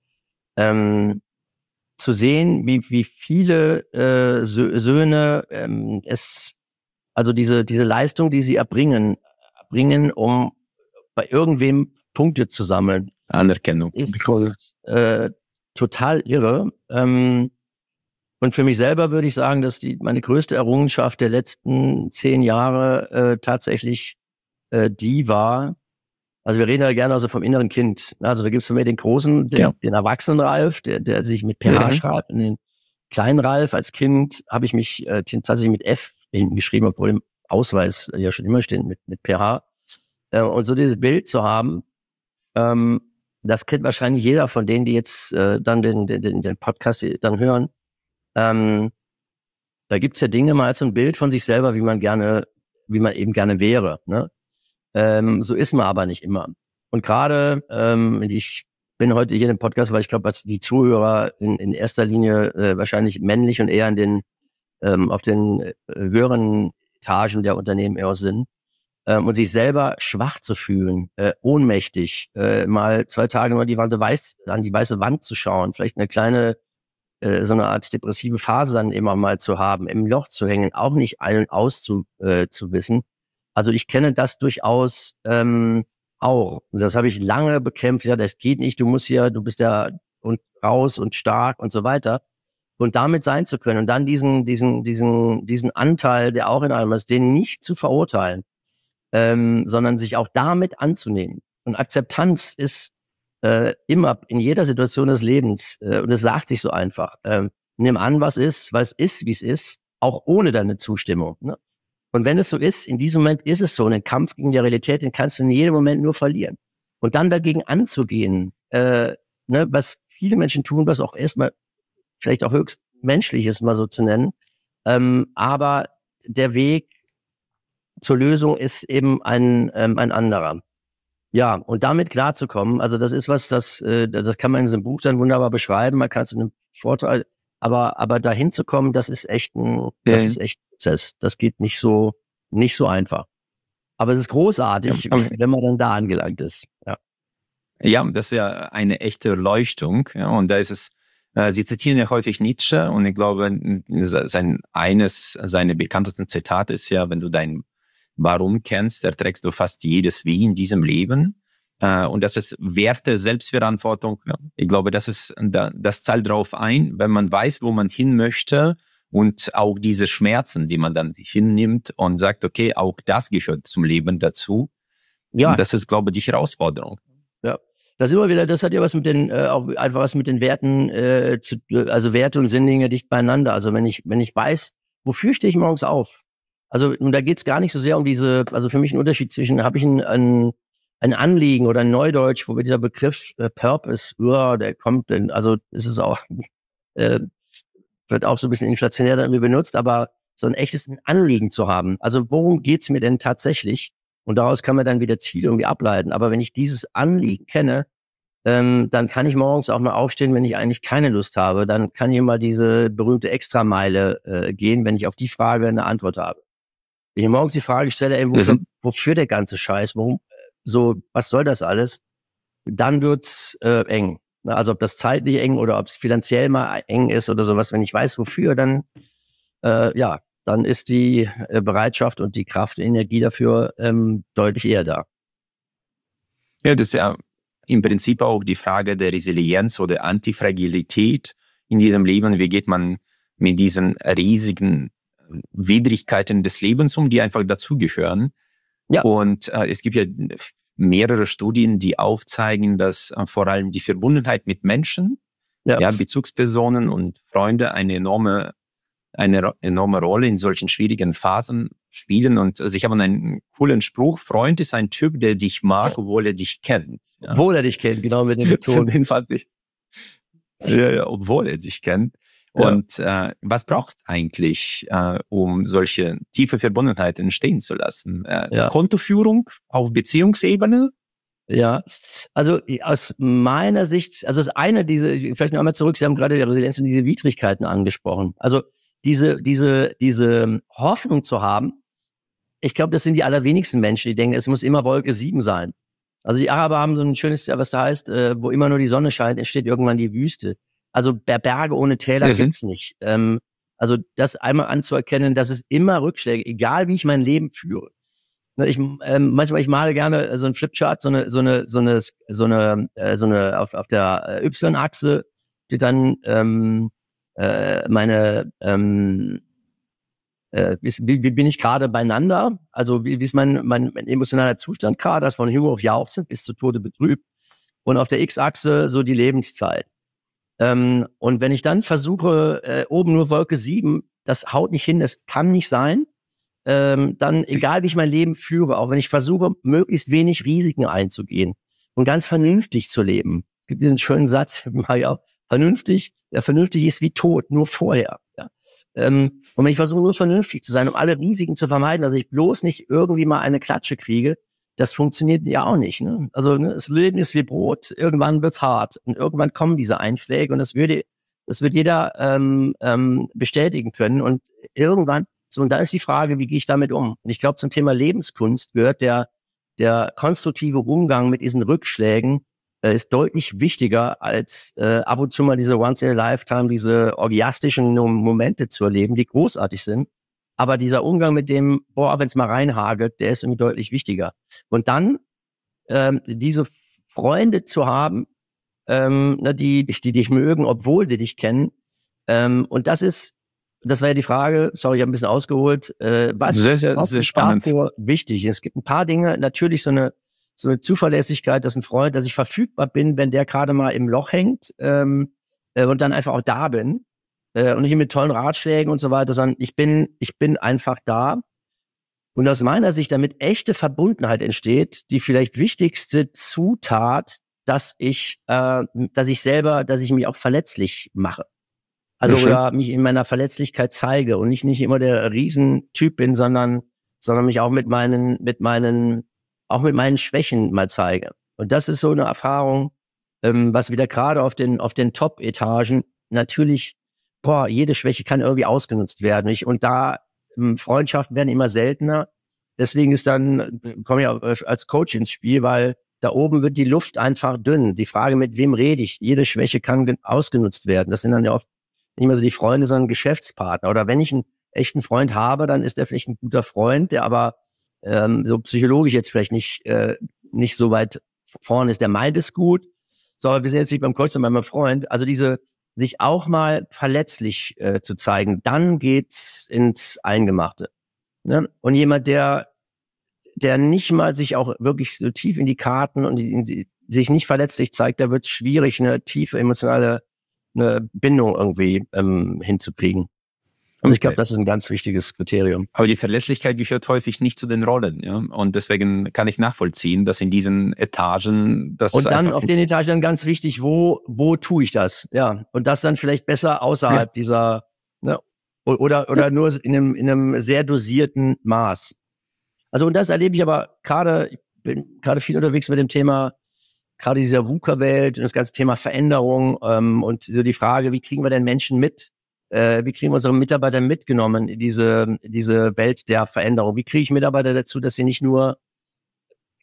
Ähm, zu sehen, wie, wie viele äh, Sö- Söhne ähm, es, also diese, diese Leistung, die sie erbringen, erbringen, um bei irgendwem Punkte zu sammeln, Anerkennung. ist äh, total irre. Ähm, und für mich selber würde ich sagen, dass die meine größte Errungenschaft der letzten zehn Jahre äh, tatsächlich äh, die war. Also wir reden ja gerne also vom inneren Kind. Also da gibt es für mich den großen, Ja. den, den Erwachsenen Ralf, der, der sich mit P H Mhm. schreibt. Und den kleinen Ralf als Kind habe ich mich äh, tatsächlich mit F hinten geschrieben, obwohl im Ausweis ja schon immer steht mit, mit P H. Äh, und so dieses Bild zu haben, ähm, das kennt wahrscheinlich jeder von denen, die jetzt äh, dann den, den, den Podcast dann hören. Ähm, da gibt's ja Dinge mal als so ein Bild von sich selber, wie man gerne, wie man eben gerne wäre. Ne? Ähm, so ist man aber nicht immer. Und gerade, ähm, ich bin heute hier im Podcast, weil ich glaube, dass die Zuhörer in, in erster Linie äh, wahrscheinlich männlich und eher in den, ähm, auf den äh, höheren Etagen der Unternehmen eher sind. Ähm, und sich selber schwach zu fühlen, äh, ohnmächtig, äh, mal zwei Tage nur die Wand weiß, an die weiße Wand zu schauen, vielleicht eine kleine, äh, so eine Art depressive Phase dann immer mal zu haben, im Loch zu hängen, auch nicht ein- und aus zu, äh, zu wissen. Also ich kenne das durchaus ähm, auch. Und das habe ich lange bekämpft. Ja, das geht nicht. Du musst hier, du bist ja und raus und stark und so weiter. Und damit sein zu können und dann diesen, diesen, diesen, diesen Anteil, der auch in einem ist, den nicht zu verurteilen, ähm, sondern sich auch damit anzunehmen. Und Akzeptanz ist äh, immer in jeder Situation des Lebens, äh, und es sagt sich so einfach, äh, nimm an, was ist, was ist, wie es ist, auch ohne deine Zustimmung. Ne? Und wenn es so ist, in diesem Moment ist es so, ein Kampf gegen die Realität, den kannst du in jedem Moment nur verlieren. Und dann dagegen anzugehen, äh, ne, was viele Menschen tun, was auch erstmal vielleicht auch höchst menschlich ist, mal so zu nennen, ähm, aber der Weg zur Lösung ist eben ein, ähm, ein anderer. Ja, und damit klarzukommen, also das ist was, das, äh, das kann man in so einem Buch dann wunderbar beschreiben, man kann es in einem Vortrag, aber, aber dahin zu kommen, das ist echt ein, das Ja. ist echt ein Prozess. Das geht nicht so, nicht so einfach. Aber es ist großartig, Ja. wenn man dann da angelangt ist. Ja. Ja, das ist ja eine echte Erleuchtung. Ja, und da ist es, äh, Sie zitieren ja häufig Nietzsche und ich glaube, sein, eines seiner bekanntesten Zitate ist ja, wenn du dein Warum kennst, erträgst du fast jedes Wie in diesem Leben. Äh, und das ist Werte, Selbstverantwortung. Ja. Ich glaube, das ist, das zahlt darauf ein, wenn man weiß, wo man hin möchte und auch diese Schmerzen, die man dann hinnimmt und sagt, okay, auch das gehört zum Leben dazu. Ja. Und das ist, glaube ich, die Herausforderung. Ja. Das immer wieder, das hat ja was mit den, äh, auch einfach was mit den Werten, äh, zu, also Werte und Sinnlinge dicht beieinander. Also wenn ich, wenn ich weiß, wofür stehe ich morgens auf? Also, und da geht's gar nicht so sehr um diese, also für mich ein Unterschied zwischen, habe ich ein, ein, ein Anliegen oder ein Neudeutsch, wo dieser Begriff äh, Purpose, ja, der kommt, denn, also ist es auch, äh, wird auch so ein bisschen inflationär dann irgendwie benutzt, aber so ein echtes Anliegen zu haben. Also worum geht's mir denn tatsächlich? Und daraus kann man dann wieder Ziele irgendwie ableiten. Aber wenn ich dieses Anliegen kenne, ähm, dann kann ich morgens auch mal aufstehen, wenn ich eigentlich keine Lust habe. Dann kann ich mal diese berühmte Extrameile äh, gehen, wenn ich auf die Frage eine Antwort habe. Wenn ich morgens die Frage stelle, ey, wofür, wofür der ganze Scheiß, warum, so, was soll das alles? Dann wird's äh, eng. Also ob das zeitlich eng oder ob es finanziell mal eng ist oder sowas. Wenn ich weiß, wofür, dann äh, ja, dann ist die äh, Bereitschaft und die Kraft, die Energie dafür ähm, deutlich eher da. Ja, das ist ja im Prinzip auch die Frage der Resilienz oder Antifragilität in diesem Leben. Wie geht man mit diesen riesigen Widrigkeiten des Lebens um, die einfach dazugehören? Ja. Und äh, es gibt ja mehrere Studien, die aufzeigen, dass äh, vor allem die Verbundenheit mit Menschen, ja. Ja, Bezugspersonen und Freunde eine enorme, eine enorme Rolle in solchen schwierigen Phasen spielen. Und also ich habe einen coolen Spruch: Freund ist ein Typ, der dich mag, obwohl er dich kennt. Ja. Obwohl er dich kennt, genau, mit dem Beton. Den fand ich. Ja, ja, obwohl er dich kennt. Ja. Und äh, was braucht eigentlich, äh, um solche tiefe Verbundenheit entstehen zu lassen? Äh, ja. Kontoführung auf Beziehungsebene? Ja, also aus meiner Sicht, also das eine, diese, vielleicht noch einmal zurück, Sie haben gerade die Resilienz und diese Widrigkeiten angesprochen. Also diese, diese, diese Hoffnung zu haben, ich glaube, das sind die allerwenigsten Menschen, die denken, es muss immer Wolke sieben sein. Also die Araber haben so ein schönes, was da heißt, äh, wo immer nur die Sonne scheint, entsteht irgendwann die Wüste. Also Berge ohne Täler mhm. gibt's nicht. Ähm, also das einmal anzuerkennen, dass es immer Rückschläge, egal wie ich mein Leben führe. Ich, ähm, manchmal, ich male gerne so ein Flipchart, so eine, so eine, so eine, so eine, äh, so eine auf, auf der Y-Achse steht dann ähm, äh, meine, ähm, äh, wie, wie bin ich gerade beieinander? Also wie, wie ist mein, mein, mein emotionaler Zustand gerade, das von Jugend auf Jauchzend bis zu Tode betrübt. Und auf der X-Achse so die Lebenszeit. Ähm, und wenn ich dann versuche, äh, oben nur Wolke sieben, das haut nicht hin, das kann nicht sein. Ähm, dann, egal wie ich mein Leben führe, auch wenn ich versuche, möglichst wenig Risiken einzugehen und ganz vernünftig zu leben. Es gibt diesen schönen Satz, ja, vernünftig, ja, vernünftig ist wie tot, nur vorher. Ja. Ähm, und wenn ich versuche, nur vernünftig zu sein, um alle Risiken zu vermeiden, dass ich bloß nicht irgendwie mal eine Klatsche kriege, das funktioniert ja auch nicht. Ne? Also ne, das Leben ist wie Brot, irgendwann wird's hart und irgendwann kommen diese Einschläge und das würde, das wird jeder ähm, ähm, bestätigen können und irgendwann. So, und da ist die Frage, wie gehe ich damit um? Und ich glaube, zum Thema Lebenskunst gehört der, der konstruktive Umgang mit diesen Rückschlägen äh, ist deutlich wichtiger, als äh, ab und zu mal diese Once in a Lifetime, diese orgiastischen Momente zu erleben, die großartig sind. Aber dieser Umgang mit dem, boah, wenn es mal reinhagelt, der ist irgendwie deutlich wichtiger. Und dann ähm, diese Freunde zu haben, ähm, die, die dich mögen, obwohl sie dich kennen. Ähm, und das ist Das war ja die Frage, sorry, ich habe ein bisschen ausgeholt, äh, was, sehr, sehr, was sehr ist spannend. Davor wichtig? Es gibt ein paar Dinge, natürlich so eine so eine Zuverlässigkeit, dass ein Freund, dass ich verfügbar bin, wenn der gerade mal im Loch hängt ähm, äh, und dann einfach auch da bin äh, und nicht mit tollen Ratschlägen und so weiter, sondern ich bin ich bin einfach da. Und aus meiner Sicht, damit echte Verbundenheit entsteht, die vielleicht wichtigste Zutat, dass ich äh, dass ich selber, dass ich mich auch verletzlich mache. Also mhm. oder mich in meiner Verletzlichkeit zeige und nicht nicht immer der Riesentyp bin, sondern sondern mich auch mit meinen mit meinen auch mit meinen Schwächen mal zeige. Und das ist so eine Erfahrung, ähm, was wieder gerade auf den auf den Top-Etagen natürlich, boah, jede Schwäche kann irgendwie ausgenutzt werden. Ich, und da ähm, Freundschaften werden immer seltener. Deswegen ist dann komme ich auch als Coach ins Spiel, weil da oben wird die Luft einfach dünn. Die Frage, mit wem rede ich? Jede Schwäche kann ausgenutzt werden. Das sind dann ja oft nicht mehr so die Freunde, sondern Geschäftspartner. Oder wenn ich einen echten Freund habe, dann ist der vielleicht ein guter Freund, der aber ähm, so psychologisch jetzt vielleicht nicht äh, nicht so weit vorne ist. Der meint es gut. So, aber wir sind jetzt nicht beim Coach, sondern beim Freund. Also diese, sich auch mal verletzlich äh, zu zeigen, dann geht's ins Eingemachte. Ne? Und jemand, der der nicht mal sich auch wirklich so tief in die Karten und in die, sich nicht verletzlich zeigt, da wird es schwierig, eine tiefe emotionale eine Bindung irgendwie ähm, hinzukriegen. Also okay. Ich glaube, das ist ein ganz wichtiges Kriterium. Aber die Verletzlichkeit gehört häufig nicht zu den Rollen, ja. Und deswegen kann ich nachvollziehen, dass in diesen Etagen das und dann auf den Etagen dann ganz wichtig, wo wo tue ich das, ja. Und das dann vielleicht besser außerhalb ja. dieser, ne, oder oder ja. nur in einem in einem sehr dosierten Maß. Also und das erlebe ich aber gerade, ich bin gerade viel unterwegs mit dem Thema. Gerade dieser VUCA-Welt und das ganze Thema Veränderung ähm, und so die Frage, wie kriegen wir denn Menschen mit, äh, wie kriegen wir unsere Mitarbeiter mitgenommen in diese diese Welt der Veränderung? Wie kriege ich Mitarbeiter dazu, dass sie nicht nur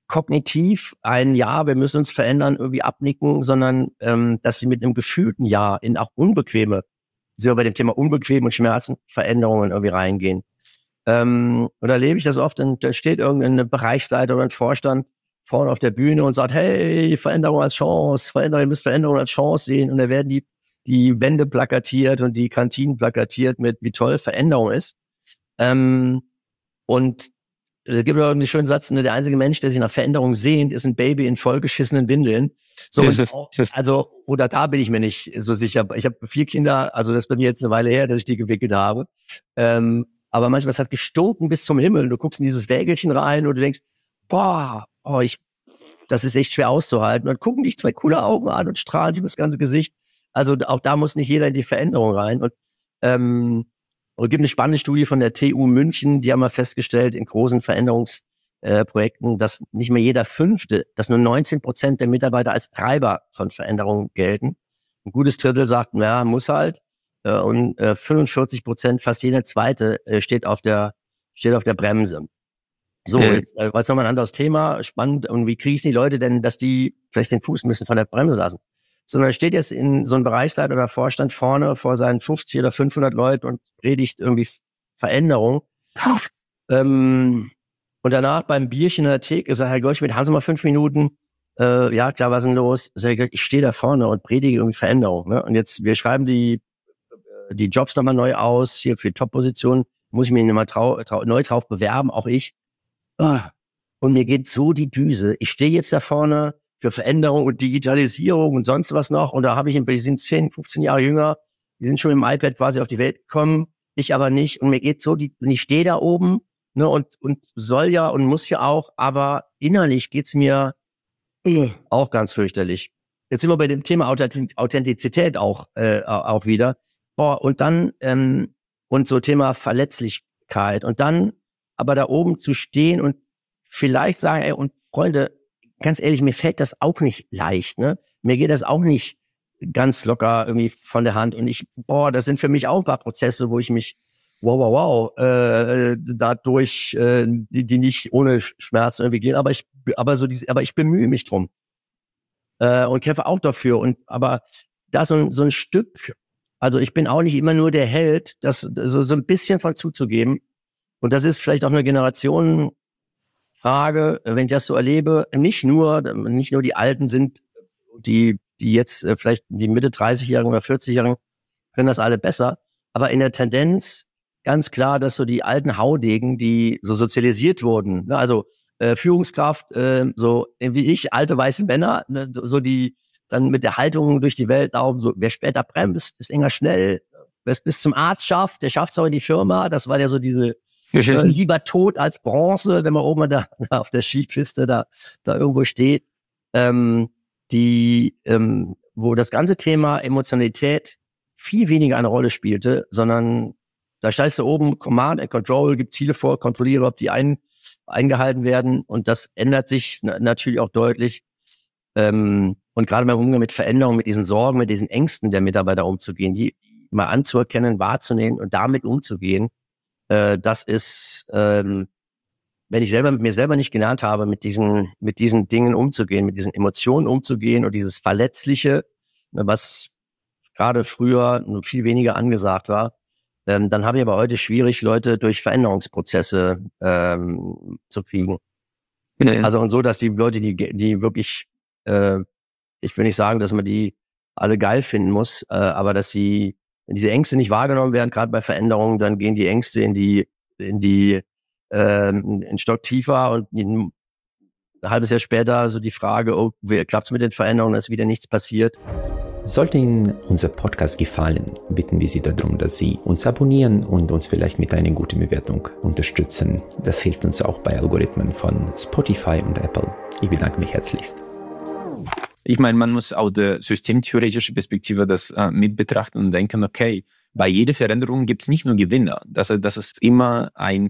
kognitiv ein Ja, wir müssen uns verändern, irgendwie abnicken, sondern ähm, dass sie mit einem gefühlten Ja in auch unbequeme, sind wir bei dem Thema unbequem und Schmerzen, Veränderungen irgendwie reingehen. Ähm, und da erlebe ich das oft, und da steht irgendein Bereichsleiter oder ein Vorstand vorne auf der Bühne und sagt, hey, Veränderung als Chance, Veränderung, ihr müsst Veränderung als Chance sehen. Und da werden die, die Wände plakatiert und die Kantinen plakatiert mit, wie toll Veränderung ist. Ähm, und es gibt auch einen schönen Satz, ne, der einzige Mensch, der sich nach Veränderung sehnt, ist ein Baby in vollgeschissenen Windeln. So, also, oder da bin ich mir nicht so sicher. Ich habe vier Kinder, also das ist bei mir jetzt eine Weile her, dass ich die gewickelt habe. Ähm, aber manchmal, es hat gestunken bis zum Himmel. Du guckst in dieses Wägelchen rein und du denkst, boah, oh, ich, das ist echt schwer auszuhalten. Und dann gucken dich zwei coole Augen an und strahlen über das ganze Gesicht. Also auch da muss nicht jeder in die Veränderung rein. Und ähm, Und es gibt eine spannende Studie von der T U München, die haben mal festgestellt, in großen Veränderungsprojekten, äh, dass nicht mehr jeder Fünfte, dass nur neunzehn Prozent der Mitarbeiter als Treiber von Veränderungen gelten. Ein gutes Drittel sagt, naja, muss halt. Äh, und äh, fünfundvierzig Prozent, fast jeder Zweite, äh, steht auf der steht auf der Bremse. So, Mhm. jetzt äh, jetzt nochmal ein anderes Thema. Spannend. Und wie kriege ich die Leute denn, dass die vielleicht den Fuß ein bisschen von der Bremse lassen? Sondern steht jetzt in so einem Bereichsleiter oder Vorstand vorne vor seinen fünfzig oder fünfhundert Leuten und predigt irgendwie Veränderung. Ähm, und danach beim Bierchen in der Theke sagt Herr Goldschmidt, haben Sie mal fünf Minuten? Äh, ja, klar, was ist denn los? Sag ich, ich stehe da vorne und predige irgendwie Veränderung. Ne? Und jetzt, wir schreiben die die Jobs nochmal neu aus, hier für die Top-Positionen, muss ich mich nochmal trau, trau, neu drauf bewerben, auch ich. Ah. Und mir geht so die Düse. Ich stehe jetzt da vorne für Veränderung und Digitalisierung und sonst was noch. Und da habe ich, die sind zehn, fünfzehn Jahre jünger, die sind schon mit dem iPad quasi auf die Welt gekommen, ich aber nicht. Und mir geht so die, und ich stehe da oben, ne, und, und soll ja und muss ja auch, aber innerlich geht's mir äh, auch ganz fürchterlich. Jetzt sind wir bei dem Thema Authentizität auch, äh, auch wieder. Boah, und dann, ähm, und so Thema Verletzlichkeit. Und dann aber da oben zu stehen und vielleicht sagen, ey, und Freunde, ganz ehrlich, mir fällt das auch nicht leicht, ne? Mir geht das auch nicht ganz locker irgendwie von der Hand. Und ich, boah, das sind für mich auch ein paar Prozesse, wo ich mich, wow, wow, wow, äh, dadurch, äh, die, die nicht ohne Schmerzen irgendwie gehen, aber ich, aber so diese, aber ich bemühe mich drum. Äh, und kämpfe auch dafür. Und, aber da so, so ein Stück, also ich bin auch nicht immer nur der Held, das so, so ein bisschen von zuzugeben. Und das ist vielleicht auch eine Generationenfrage, wenn ich das so erlebe. Nicht nur, nicht nur die Alten sind, die, die jetzt äh, vielleicht die Mitte dreißig-Jährigen oder vierzig-Jährigen können das alle besser. Aber in der Tendenz ganz klar, dass so die alten Haudegen, die so sozialisiert wurden, ne, also äh, Führungskraft, äh, so wie ich, alte weiße Männer, ne, so, so die dann mit der Haltung durch die Welt laufen, so wer später bremst, ist länger schnell, wer es bis zum Arzt schafft, der schafft es auch in die Firma. Das war ja so diese äh, lieber tot als Bronze, wenn man oben da, da auf der Skipiste da, da irgendwo steht. Ähm, die, ähm, wo das ganze Thema Emotionalität viel weniger eine Rolle spielte, sondern da steigst du oben, Command and Control, gibt Ziele vor, kontrolliere, ob die ein, eingehalten werden. Und das ändert sich na, natürlich auch deutlich. Ähm, und gerade beim Umgang mit Veränderungen, mit diesen Sorgen, mit diesen Ängsten der Mitarbeiter umzugehen, die mal anzuerkennen, wahrzunehmen und damit umzugehen, äh, das ist, ähm, wenn ich selber mit mir selber nicht gelernt habe, mit diesen, mit diesen Dingen umzugehen, mit diesen Emotionen umzugehen und dieses Verletzliche, was gerade früher nur viel weniger angesagt war, ähm, dann habe ich aber heute schwierig, Leute durch Veränderungsprozesse ähm, zu kriegen. Mhm. Also und so, dass die Leute, die, die wirklich, äh, ich will nicht sagen, dass man die alle geil finden muss, äh, aber dass sie, wenn diese Ängste nicht wahrgenommen werden, gerade bei Veränderungen, dann gehen die Ängste in die, in die, ähm, einen Stock tiefer und ein halbes Jahr später so die Frage, oh, klappt es mit den Veränderungen, ist wieder nichts passiert. Sollte Ihnen unser Podcast gefallen, bitten wir Sie darum, dass Sie uns abonnieren und uns vielleicht mit einer guten Bewertung unterstützen. Das hilft uns auch bei Algorithmen von Spotify und Apple. Ich bedanke mich herzlichst. Ich meine, man muss aus der systemtheoretischen Perspektive das äh, mit betrachten und denken, okay, bei jeder Veränderung gibt es nicht nur Gewinner. Das, das ist immer ein,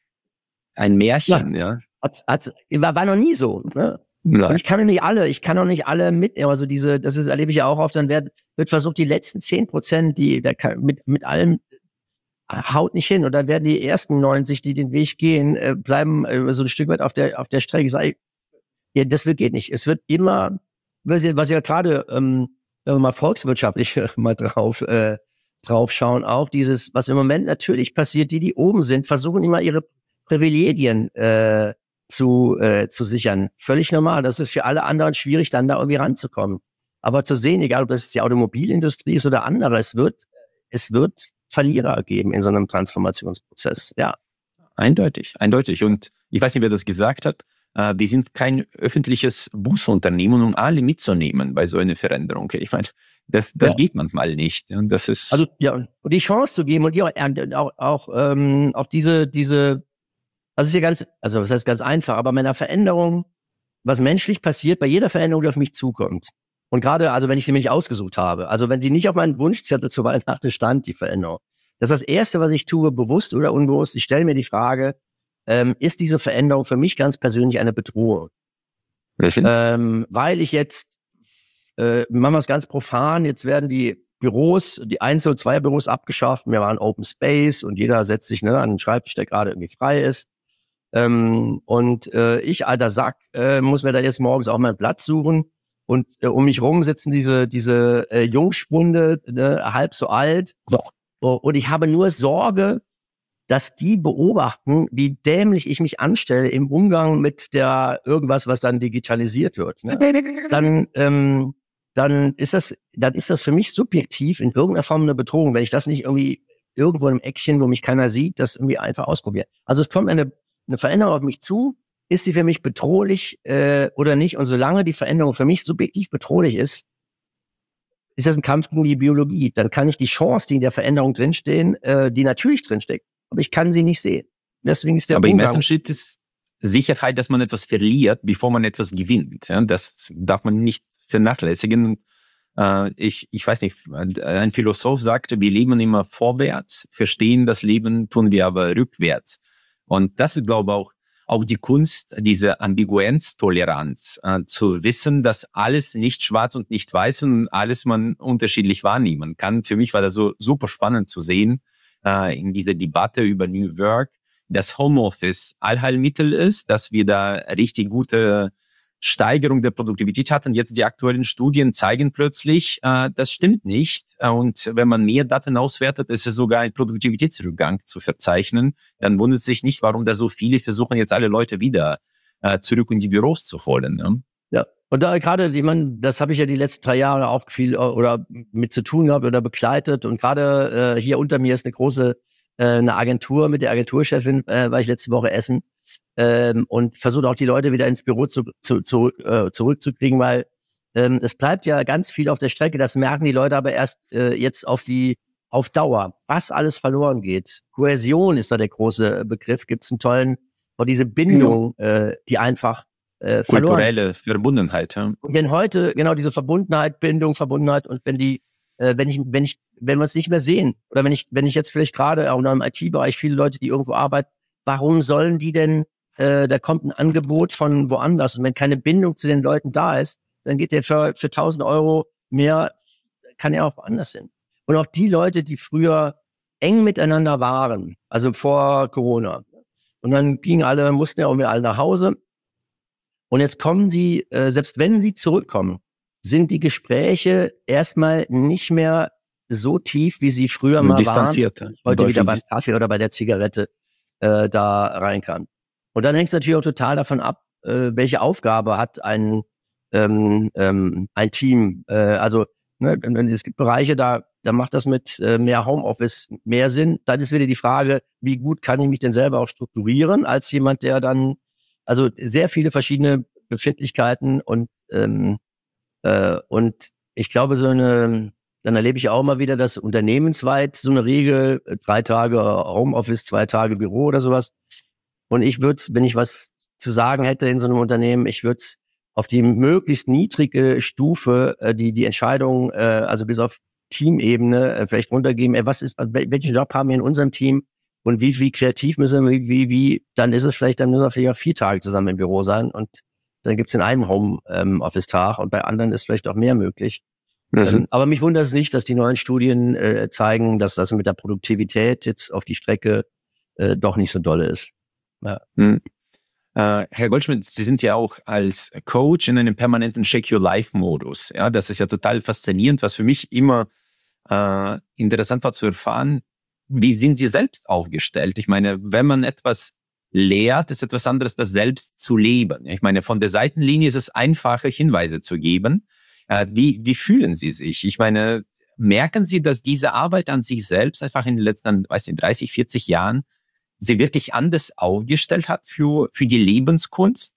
ein Märchen. Ja, ja. Hat, hat, war, war noch nie so, ne? Und ich kann doch nicht alle, ich kann doch nicht alle mitnehmen. Also diese, das ist, erlebe ich ja auch oft, dann wird, wird versucht, die letzten zehn Prozent, die, der kann, mit, mit allem haut nicht hin. Und dann werden die ersten neunzig, die den Weg gehen, äh, bleiben äh, so ein Stück weit auf der, auf der Strecke. Ich sage, Ja, das wird, geht nicht. Es wird immer, was ja, was ja gerade, ähm, wenn wir mal volkswirtschaftlich mal drauf, äh, drauf schauen, auch dieses, was im Moment natürlich passiert, die, die oben sind, versuchen immer ihre Privilegien äh, zu, äh, zu sichern. Völlig normal. Das ist für alle anderen schwierig, dann da irgendwie ranzukommen. Aber zu sehen, egal ob das die Automobilindustrie ist oder andere, es wird, es wird Verlierer geben in so einem Transformationsprozess. Ja. Eindeutig, eindeutig. Und ich weiß nicht, wer das gesagt hat. Uh, wir sind kein öffentliches Busunternehmen, um alle mitzunehmen bei so einer Veränderung. Ich meine, das, das ja. geht manchmal nicht. Und das ist also ja, und die Chance zu geben und die auch, auch, auch ähm, auf diese, diese, also ist ja ganz, also das heißt ganz einfach, aber bei einer Veränderung, was menschlich passiert, bei jeder Veränderung, die auf mich zukommt. Und gerade, also wenn ich sie mir nicht ausgesucht habe, also wenn sie nicht auf meinen Wunschzettel zu Weihnachten stand, die Veränderung. Das ist das Erste, was ich tue, bewusst oder unbewusst. Ich stelle mir die Frage, Ähm, ist diese Veränderung für mich ganz persönlich eine Bedrohung? Ähm, weil ich jetzt, äh, machen wir es ganz profan, jetzt werden die Büros, die Einzel- und Zweierbüros abgeschafft, wir waren Open Space und jeder setzt sich ne, an den Schreibtisch, der gerade irgendwie frei ist. Ähm, und äh, ich, alter Sack, äh, muss mir da jetzt morgens auch meinen Platz suchen. Und äh, um mich rum sitzen diese diese äh, Jungspunde, ne, halb so alt. Und ich habe nur Sorge, dass die beobachten, wie dämlich ich mich anstelle im Umgang mit der irgendwas, was dann digitalisiert wird. Ne? Dann, ähm, dann ist das, dann ist das für mich subjektiv in irgendeiner Form eine Bedrohung, wenn ich das nicht irgendwie irgendwo im Eckchen, wo mich keiner sieht, das irgendwie einfach ausprobiere. Also es kommt eine, eine Veränderung auf mich zu, ist sie für mich bedrohlich äh, oder nicht? Und solange die Veränderung für mich subjektiv bedrohlich ist, ist das ein Kampf gegen die Biologie. Dann kann ich die Chance, die in der Veränderung drinstehen, äh, die natürlich drinsteckt, aber ich kann sie nicht sehen. Deswegen ist der Aber Umgang. im ersten Schritt ist Sicherheit, dass man etwas verliert, bevor man etwas gewinnt. Ja, das darf man nicht vernachlässigen. Äh, ich, ich weiß nicht, ein Philosoph sagte, wir leben immer vorwärts, verstehen das Leben, tun wir aber rückwärts. Und das ist, glaube ich, auch, auch die Kunst, diese Ambiguenztoleranz, äh, zu wissen, dass alles nicht schwarz und nicht weiß und alles man unterschiedlich wahrnehmen kann. Für mich war das so super spannend zu sehen, in dieser Debatte über New Work, dass Homeoffice Allheilmittel ist, dass wir da richtig gute Steigerung der Produktivität hatten. Jetzt die aktuellen Studien zeigen plötzlich, äh, das stimmt nicht. Und wenn man mehr Daten auswertet, ist es sogar ein Produktivitätsrückgang zu verzeichnen. Dann wundert sich nicht, warum da so viele versuchen, jetzt alle Leute wieder äh, zurück in die Büros zu holen. Ne? Ja. Und da gerade, ich meine, das habe ich ja die letzten drei Jahre auch viel oder mit zu tun gehabt oder begleitet. Und gerade äh, hier unter mir ist eine große äh, eine Agentur. Mit der Agenturchefin äh, war ich letzte Woche essen ähm, und versuche auch die Leute wieder ins Büro zu, zu, zu, äh, zurückzukriegen, weil ähm, es bleibt ja ganz viel auf der Strecke. Das merken die Leute aber erst äh, jetzt auf die auf Dauer, was alles verloren geht. Kohäsion ist da der große Begriff. Gibt es einen tollen, auch diese Bindung, ja. äh, die einfach Äh, kulturelle Verbundenheit. Ja. Und wenn heute genau diese Verbundenheit, Bindung, Verbundenheit und wenn die, äh, wenn ich, wenn ich, wenn wir es nicht mehr sehen oder wenn ich, wenn ich jetzt vielleicht gerade auch noch im I T-Bereich viele Leute, die irgendwo arbeiten, warum sollen die denn? Äh, da kommt ein Angebot von woanders und wenn keine Bindung zu den Leuten da ist, dann geht der für für tausend Euro mehr, kann er auch woanders hin. Und auch die Leute, die früher eng miteinander waren, also vor Corona, und dann gingen alle, mussten ja auch wieder alle nach Hause. Und jetzt kommen sie, äh, selbst wenn sie zurückkommen, sind die Gespräche erstmal nicht mehr so tief, wie sie früher mal distanziert, waren. Heute wieder beim Kaffee oder bei der Zigarette äh, da reinkam. Und dann hängt es natürlich auch total davon ab, äh, welche Aufgabe hat ein ähm, ähm, ein Team. Äh, also ne, es gibt Bereiche, da da macht das mit äh, mehr Homeoffice mehr Sinn. Dann ist wieder die Frage, wie gut kann ich mich denn selber auch strukturieren als jemand, der dann also sehr viele verschiedene Befindlichkeiten und ähm, äh, und ich glaube, so eine, dann erlebe ich auch immer wieder, dass unternehmensweit so eine Regel, drei Tage Homeoffice, zwei Tage Büro oder sowas. Und ich würde es, wenn ich was zu sagen hätte in so einem Unternehmen, ich würde es auf die möglichst niedrige Stufe, äh, die die Entscheidung, äh, also bis auf Teamebene, äh, vielleicht runtergeben, ey, was ist, welchen Job haben wir in unserem Team? Und wie, wie kreativ müssen wir, wie, wie, wie, dann ist es vielleicht, dann müssen wir vielleicht vier Tage zusammen im Büro sein und dann gibt's den einen Home-Office-Tag und bei anderen ist vielleicht auch mehr möglich. Mhm. Ähm, aber mich wundert es nicht, dass die neuen Studien äh, zeigen, dass das mit der Produktivität jetzt auf die Strecke äh, doch nicht so dolle ist. Ja. Mhm. Äh, Herr Goldschmidt, Sie sind ja auch als Coach in einem permanenten Check-Your-Life-Modus. Ja, das ist ja total faszinierend, was für mich immer äh, interessant war zu erfahren. Wie sind Sie selbst aufgestellt? Ich meine, wenn man etwas lehrt, ist etwas anderes, das selbst zu leben. Ich meine, von der Seitenlinie ist es einfacher, Hinweise zu geben. Äh, wie, wie fühlen Sie sich? Ich meine, merken Sie, dass diese Arbeit an sich selbst einfach in den letzten, weiß nicht, dreißig, vierzig Jahren Sie wirklich anders aufgestellt hat für, für die Lebenskunst?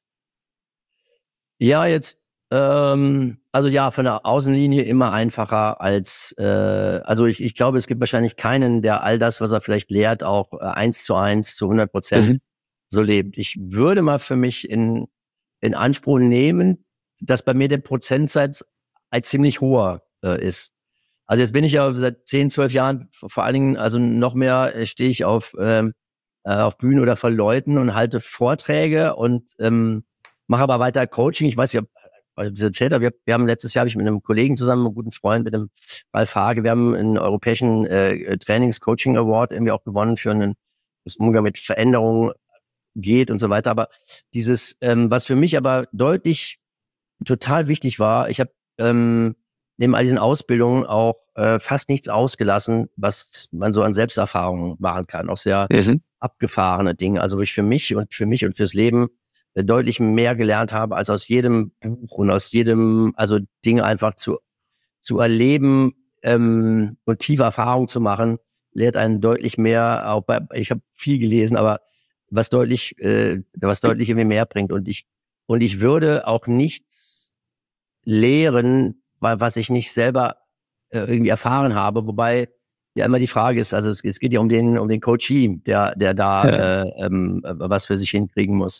Ja, jetzt, ähm, also ja, von der Außenlinie immer einfacher als, äh, also ich, ich glaube, es gibt wahrscheinlich keinen, der all das, was er vielleicht lehrt, auch äh, eins zu eins zu hundert Prozent mhm. so lebt. Ich würde mal für mich in, in Anspruch nehmen, dass bei mir der Prozentsatz ein ziemlich hoher äh, ist. Also jetzt bin ich ja seit zehn, zwölf Jahren, vor allen Dingen, also noch mehr äh, stehe ich auf, ähm, äh, auf Bühnen oder vor Leuten und halte Vorträge und ähm, mache aber weiter Coaching. Ich weiß nicht, ob ich das erzählt habe. Wir, wir haben letztes Jahr, habe ich mit einem Kollegen zusammen, einem guten Freund, mit dem Ralf Hage, wir haben einen europäischen äh, Trainings-Coaching-Award irgendwie auch gewonnen für einen, das Umgang mit Veränderungen geht und so weiter. Aber dieses, ähm, was für mich aber deutlich total wichtig war, ich habe ähm, neben all diesen Ausbildungen auch äh, fast nichts ausgelassen, was man so an Selbsterfahrungen machen kann. Auch sehr mhm. abgefahrene Dinge. Also wo ich für mich und für mich und fürs Leben äh, deutlich mehr gelernt habe, als aus jedem Buch und aus jedem, also Dinge einfach zu zu erleben ähm, und tiefe Erfahrungen zu machen, lehrt einen deutlich mehr. Auch bei, ich habe viel gelesen, aber was deutlich, äh, was deutlich irgendwie mehr bringt. Und ich und ich würde auch nichts lehren, weil was ich nicht selber äh, irgendwie erfahren habe, wobei ja immer die Frage ist, also es, es geht ja um den um den Coachee, der der da ja. äh, ähm, was für sich hinkriegen muss.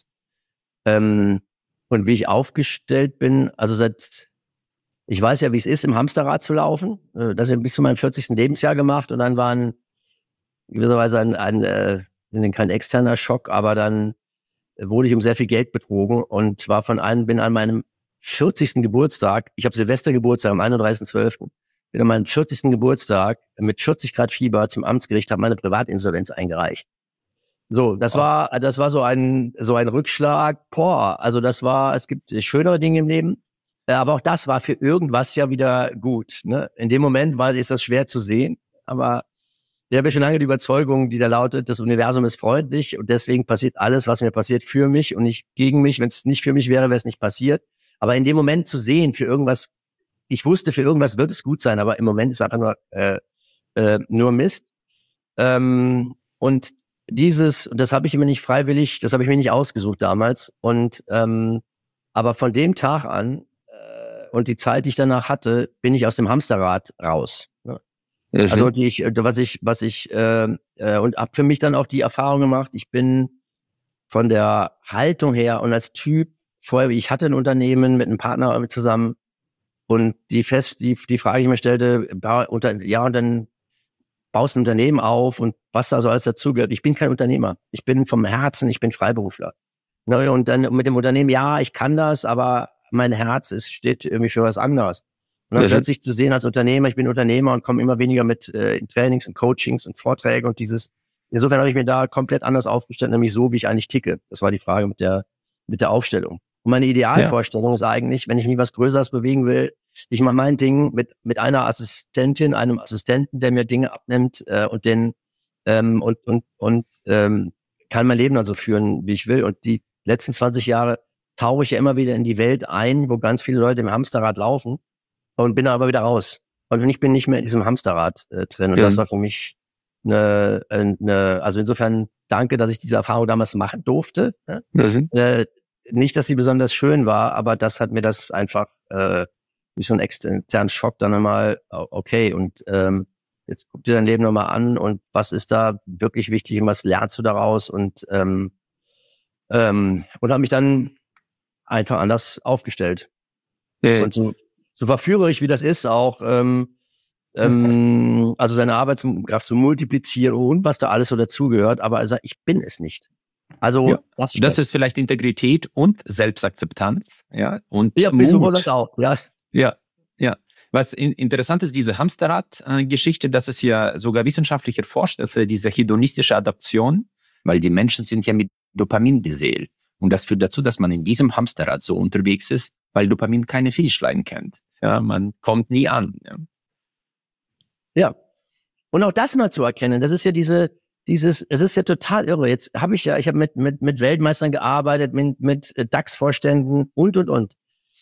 Ähm, und wie ich aufgestellt bin, also seit, ich weiß ja, wie es ist, im Hamsterrad zu laufen. Äh, das habe ich bis zu meinem vierzigsten Lebensjahr gemacht und dann war ein gewisserweise ein, ein äh, kein externer Schock, aber dann wurde ich um sehr viel Geld betrogen und war von einem, bin an meinem vierzigsten Geburtstag, ich habe Silvestergeburtstag am einunddreißigsten zwölften bin an meinem vierzigsten Geburtstag mit vierzig Grad Fieber zum Amtsgericht, habe meine Privatinsolvenz eingereicht. So, das oh. war, das war so ein, so ein Rückschlag. Boah, also das war, es gibt schönere Dinge im Leben, aber auch das war für irgendwas ja wieder gut. Ne? In dem Moment war, ist das schwer zu sehen, aber ich habe ja schon lange die Überzeugung, die da lautet, das Universum ist freundlich und deswegen passiert alles, was mir passiert, für mich und nicht gegen mich. Wenn es nicht für mich wäre, wäre es nicht passiert. Aber in dem Moment zu sehen, für irgendwas, ich wusste, für irgendwas wird es gut sein, aber im Moment ist einfach nur, äh, äh, nur Mist. Ähm, und dieses, und das habe ich mir nicht freiwillig, das habe ich mir nicht ausgesucht damals. Und ähm, aber von dem Tag an äh, und die Zeit, die ich danach hatte, bin ich aus dem Hamsterrad raus. Ne? Ja, also die ich, was ich, was ich äh, äh, und habe für mich dann auch die Erfahrung gemacht. Ich bin von der Haltung her und als Typ vorher, ich hatte ein Unternehmen mit einem Partner zusammen und die fest, die, die Frage, die ich mir stellte, unter, ja, und dann baust ein Unternehmen auf und was da so alles dazugehört. Ich bin kein Unternehmer. Ich bin vom Herzen, ich bin Freiberufler. Und dann mit dem Unternehmen, ja, ich kann das, aber mein Herz ist, steht irgendwie für was anderes. Und dann ja. plötzlich zu sehen als Unternehmer, ich bin Unternehmer und komme immer weniger mit äh, Trainings und Coachings und Vorträgen und dieses, insofern habe ich mir da komplett anders aufgestellt, nämlich so, wie ich eigentlich ticke. Das war die Frage mit der, mit der Aufstellung. Und meine Idealvorstellung ja. ist eigentlich, wenn ich nie was Größeres bewegen will, ich mache mein Ding mit mit einer Assistentin, einem Assistenten, der mir Dinge abnimmt äh, und den ähm, und und und ähm, kann mein Leben dann so führen, wie ich will. Und die letzten zwanzig Jahre tauche ich ja immer wieder in die Welt ein, wo ganz viele Leute im Hamsterrad laufen und bin da aber wieder raus. Und ich bin nicht mehr in diesem Hamsterrad äh, drin. Und ja. das war für mich eine, eine, also insofern danke, dass ich diese Erfahrung damals machen durfte. Ne? Ja. Äh, nicht, dass sie besonders schön war, aber das hat mir das einfach äh, wie so ein externen Schock dann einmal, okay, und ähm, jetzt guck dir dein Leben nochmal an und was ist da wirklich wichtig und was lernst du daraus und ähm, ähm, und habe mich dann einfach anders aufgestellt. Okay. Und so, so verführerisch wie das ist, auch ähm, ähm, also seine Arbeitskraft zu multiplizieren und was da alles so dazugehört, aber also ich bin es nicht. Also ja, das, das ist vielleicht Integrität und Selbstakzeptanz, ja, und ja, Mut. Sowohl das auch, ja. Ja, ja. Was in, interessant ist, diese Hamsterrad-Geschichte, das ist ja sogar wissenschaftlich erforscht, also diese hedonistische Adaption, weil die Menschen sind ja mit Dopamin beseelt. Und das führt dazu, dass man in diesem Hamsterrad so unterwegs ist, weil Dopamin keine Finishline kennt. Ja, man kommt nie an. Ja. Ja. Und auch das mal zu erkennen, das ist ja diese, dieses, es ist ja total irre. Jetzt habe ich ja, ich habe mit, mit, mit Weltmeistern gearbeitet, mit, mit DAX-Vorständen und, und, und.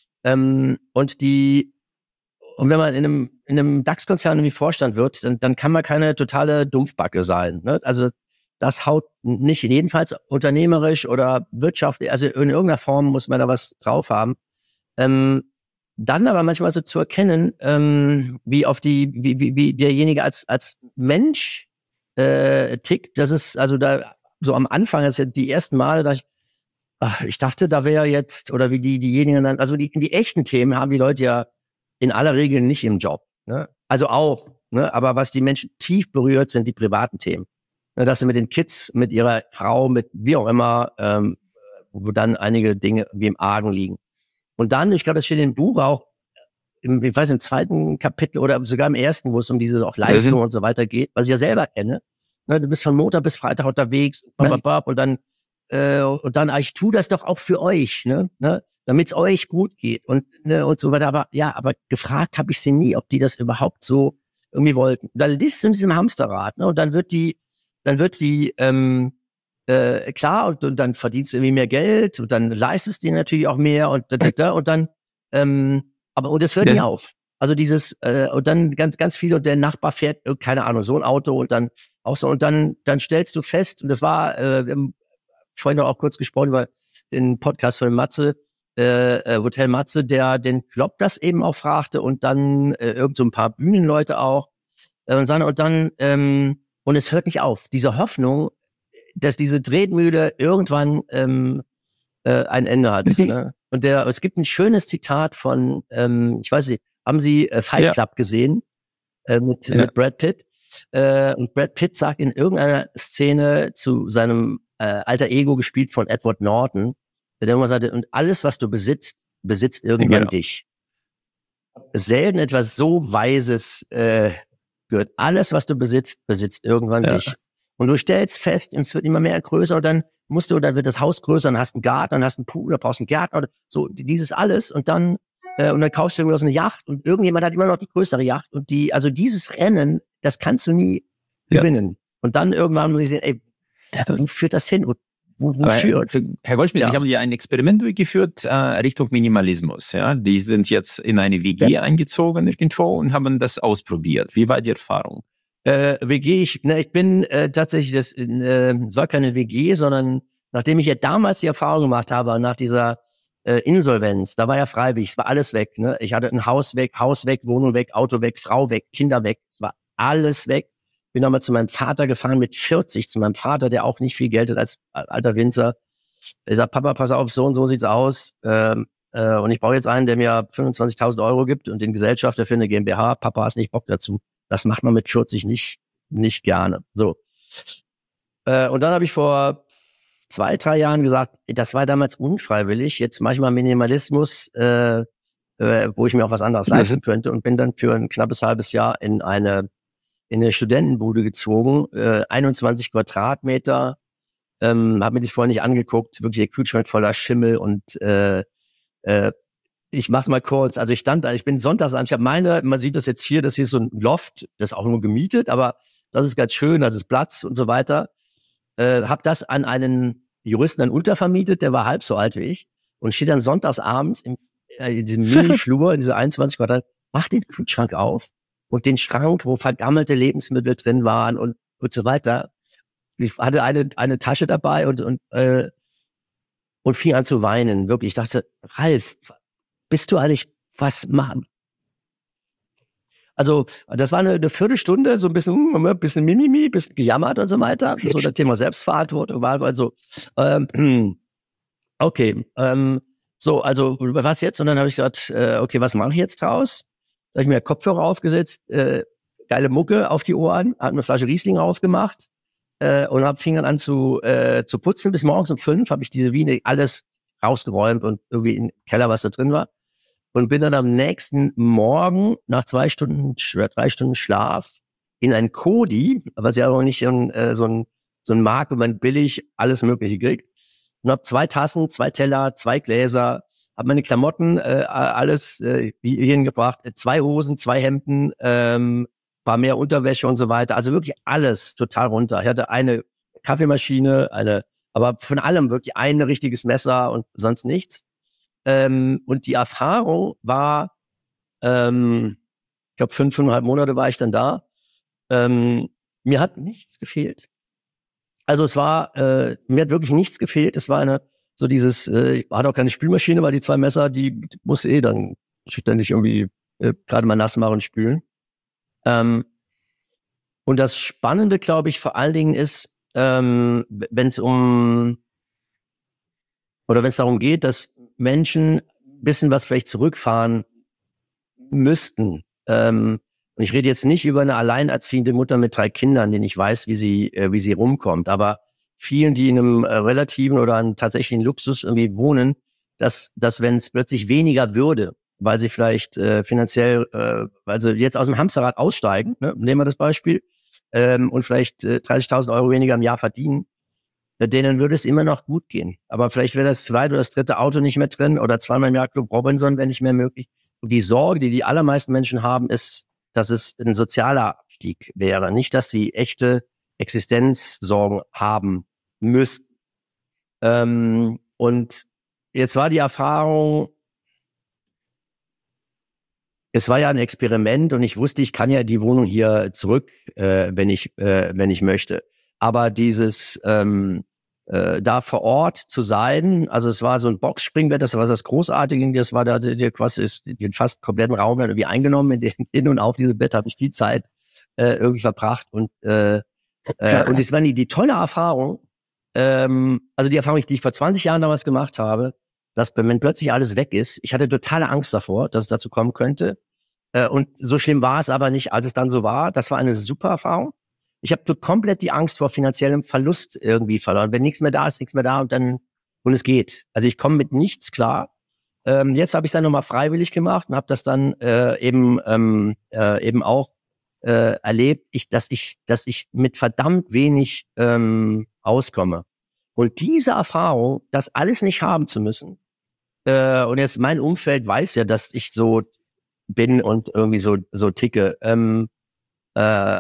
Ähm, und die, und wenn man in einem, in einem DAX-Konzern irgendwie Vorstand wird, dann, dann kann man keine totale Dumpfbacke sein. Ne? Also das haut nicht, jedenfalls unternehmerisch oder wirtschaftlich, also in irgendeiner Form muss man da was drauf haben. Ähm, dann aber manchmal so zu erkennen, ähm, wie auf die, wie, wie, wie derjenige als, als Mensch äh, tickt, das ist, also da, so am Anfang, das ist ja die ersten Male, da ich, ach, ich dachte, da wäre jetzt, oder wie die, diejenigen dann, also die, die echten Themen haben die Leute ja in aller Regel nicht im Job, ne? Also auch, ne? Aber was die Menschen tief berührt, sind die privaten Themen. Ne? Dass sie mit den Kids, mit ihrer Frau, mit wie auch immer, ähm, wo dann einige Dinge wie im Argen liegen. Und dann, ich glaube, das steht im Buch auch, im, ich weiß, im zweiten Kapitel oder sogar im ersten, wo es um diese auch Leistung mhm. und so weiter geht, was ich ja selber kenne. Ne? Du bist von Montag bis Freitag unterwegs, bap, bap, und dann, äh, und dann, ich tu das doch auch für euch, ne? Ne? Damit es euch gut geht und ne, und so weiter. Aber ja, aber gefragt habe ich sie nie, ob die das überhaupt so irgendwie wollten. Und dann ist es in diesem Hamsterrad, ne? Und dann wird die, dann wird die ähm, äh, klar und, und dann verdienst du irgendwie mehr Geld und dann leistest du dir natürlich auch mehr und da, da, da, und dann ähm, aber und das hört nie auf. Also dieses äh, und dann ganz ganz viel und der Nachbar fährt keine Ahnung so ein Auto und dann auch so und dann dann stellst du fest und das war äh, wir haben vorhin auch kurz gesprochen über den Podcast von Matze. Äh, Hotel Matze, der den Klopp das eben auch fragte und dann äh, irgend so ein paar Bühnenleute auch äh, und, und dann ähm, und es hört nicht auf, diese Hoffnung, dass diese Tretmühle irgendwann ähm, äh, ein Ende hat. Ne? Und der, es gibt ein schönes Zitat von, ähm, ich weiß nicht, haben Sie äh, Fight Club ja. gesehen äh, mit, ja. mit Brad Pitt? Äh, und Brad Pitt sagt in irgendeiner Szene zu seinem äh, alter Ego, gespielt von Edward Norton, der immer sagte, und alles, was du besitzt, besitzt irgendwann genau. dich. Selten etwas so Weises äh, gehört. Alles, was du besitzt, besitzt irgendwann ja. dich. Und du stellst fest, und es wird immer mehr größer, und dann musst du, dann wird das Haus größer, dann hast du einen Garten, dann hast du einen Pool, dann brauchst du einen Gärtner, oder so, dieses alles, und dann, äh, und dann kaufst du irgendwas eine Yacht, und irgendjemand hat immer noch die größere Yacht, und die, also dieses Rennen, das kannst du nie ja. gewinnen. Und dann irgendwann muss ich sehen, ey, wo führt das hin? Wo, wofür? Aber, Herr Goldschmidt, ja. Sie haben ja ein Experiment durchgeführt äh, Richtung Minimalismus. Ja, die sind jetzt in eine W G ja. eingezogen irgendwo und haben das ausprobiert. Wie war die Erfahrung? Äh, W G, ich, ne, ich bin äh, tatsächlich, das äh, war keine W G, sondern nachdem ich ja damals die Erfahrung gemacht habe, nach dieser äh, Insolvenz, da war ja freiwillig, es war alles weg. Ne? Ich hatte ein Haus weg, Haus weg, Wohnung weg, Auto weg, Frau weg, Kinder weg, es war alles weg. Bin nochmal zu meinem Vater gefahren mit vierzig, zu meinem Vater, der auch nicht viel Geld hat als alter Winzer. Ich sag, Papa, pass auf, so und so sieht's aus. Ähm, äh, und ich brauche jetzt einen, der mir fünfundzwanzigtausend Euro gibt und den Gesellschafter für eine GmbH. Papa, hast nicht Bock dazu. Das macht man mit vierzig nicht, nicht gerne. So. Äh, und dann habe ich vor zwei, drei Jahren gesagt, das war damals unfreiwillig. Jetzt mache ich mal Minimalismus, äh, äh, wo ich mir auch was anderes leisten könnte, und bin dann für ein knappes halbes Jahr in eine in eine Studentenbude gezogen, äh, einundzwanzig Quadratmeter, ähm, habe mir das vorher nicht angeguckt, wirklich der Kühlschrank voller Schimmel und äh, äh, ich mach's mal kurz, also ich stand da, ich bin sonntags an, ich habe meine, man sieht das jetzt hier, das hier ist so ein Loft, das ist auch nur gemietet, aber das ist ganz schön, das ist Platz und so weiter, äh, habe das an einen Juristen dann untervermietet, der war halb so alt wie ich und steht dann sonntags abends im, äh, in diesem Mini-Flur, in diese einundzwanzig Quadratmeter, macht den Kühlschrank auf, und den Schrank, wo vergammelte Lebensmittel drin waren und und so weiter. Ich hatte eine eine Tasche dabei und und äh, und fing an zu weinen. Wirklich, ich dachte, Ralf, bist du eigentlich was machen? Also das war eine, eine Viertelstunde, so ein bisschen, ein bisschen Mimimi, ein bisschen gejammert und so weiter. So das Thema Selbstverantwortung war also ähm, okay, ähm, so also was jetzt? Und dann habe ich gesagt, äh, okay, was mache ich jetzt draus? Da habe ich mir Kopfhörer aufgesetzt, äh, geile Mucke auf die Ohren, habe eine Flasche Riesling aufgemacht äh, und hab, fing dann an zu, äh, zu putzen. Bis morgens um fünf habe ich diese Wiener alles rausgeräumt und irgendwie in den Keller, was da drin war. Und bin dann am nächsten Morgen nach zwei Stunden, drei Stunden Schlaf in ein Kodi, was ja auch nicht ein, äh, so ein so ein Markt, wo man billig alles Mögliche kriegt, und habe zwei Tassen, zwei Teller, zwei Gläser, habe meine Klamotten, äh, alles äh, hierhin gebracht, zwei Hosen, zwei Hemden, ähm, paar mehr Unterwäsche und so weiter. Also wirklich alles total runter. Ich hatte eine Kaffeemaschine, eine, aber von allem wirklich ein richtiges Messer und sonst nichts. Ähm, und die Erfahrung war, ähm, ich glaube fünf, fünfeinhalb Monate war ich dann da. Ähm, mir hat nichts gefehlt. Also es war, äh, mir hat wirklich nichts gefehlt. Es war eine, so dieses, äh, ich hatte auch keine Spülmaschine, weil die zwei Messer, die musste eh dann ständig irgendwie äh, gerade mal nass machen und spülen. Ähm, und das Spannende, glaube ich, vor allen Dingen ist, ähm, wenn es um, oder wenn es darum geht, dass Menschen ein bisschen was vielleicht zurückfahren müssten. Ähm, und ich rede jetzt nicht über eine alleinerziehende Mutter mit drei Kindern, die nicht weiß, wie sie, äh, wie sie rumkommt, aber vielen, die in einem äh, relativen oder einem tatsächlichen Luxus irgendwie wohnen, dass, dass wenn es plötzlich weniger würde, weil sie vielleicht äh, finanziell, äh, weil sie jetzt aus dem Hamsterrad aussteigen, ne, nehmen wir das Beispiel, ähm, und vielleicht äh, dreißigtausend Euro weniger im Jahr verdienen, äh, denen würde es immer noch gut gehen. Aber vielleicht wäre das zweite oder das dritte Auto nicht mehr drin oder zweimal im Jahr Club Robinson wäre nicht mehr möglich. Und die Sorge, die die allermeisten Menschen haben, ist, dass es ein sozialer Abstieg wäre. Nicht, dass sie echte Existenzsorgen haben müssen. Ähm, und jetzt war die Erfahrung, es war ja ein Experiment und ich wusste, ich kann ja die Wohnung hier zurück, äh, wenn ich, äh, wenn ich möchte. Aber dieses ähm, äh, da vor Ort zu sein, also es war so ein Boxspringbett, das war das Großartige, das war da der quasi ist den fast kompletten Raum dann irgendwie eingenommen. In, den, in und auf diesem Bett habe ich viel Zeit äh, irgendwie verbracht und äh, äh, und es war die, die tolle Erfahrung, ähm, also die Erfahrung, die ich vor zwanzig Jahren damals gemacht habe, dass wenn plötzlich alles weg ist, ich hatte totale Angst davor, dass es dazu kommen könnte. Äh, und so schlimm war es aber nicht, als es dann so war. Das war eine super Erfahrung. Ich habe komplett die Angst vor finanziellem Verlust irgendwie verloren. Wenn nichts mehr da ist, nichts mehr da und dann, und es geht. Also ich komme mit nichts klar. Ähm, jetzt habe ich es dann nochmal freiwillig gemacht und habe das dann äh, eben ähm, äh, eben auch äh, erlebt, ich, dass ich, dass ich mit verdammt wenig ähm, auskomme. Und diese Erfahrung, das alles nicht haben zu müssen, äh, und jetzt mein Umfeld weiß ja, dass ich so bin und irgendwie so so ticke. Ähm, äh,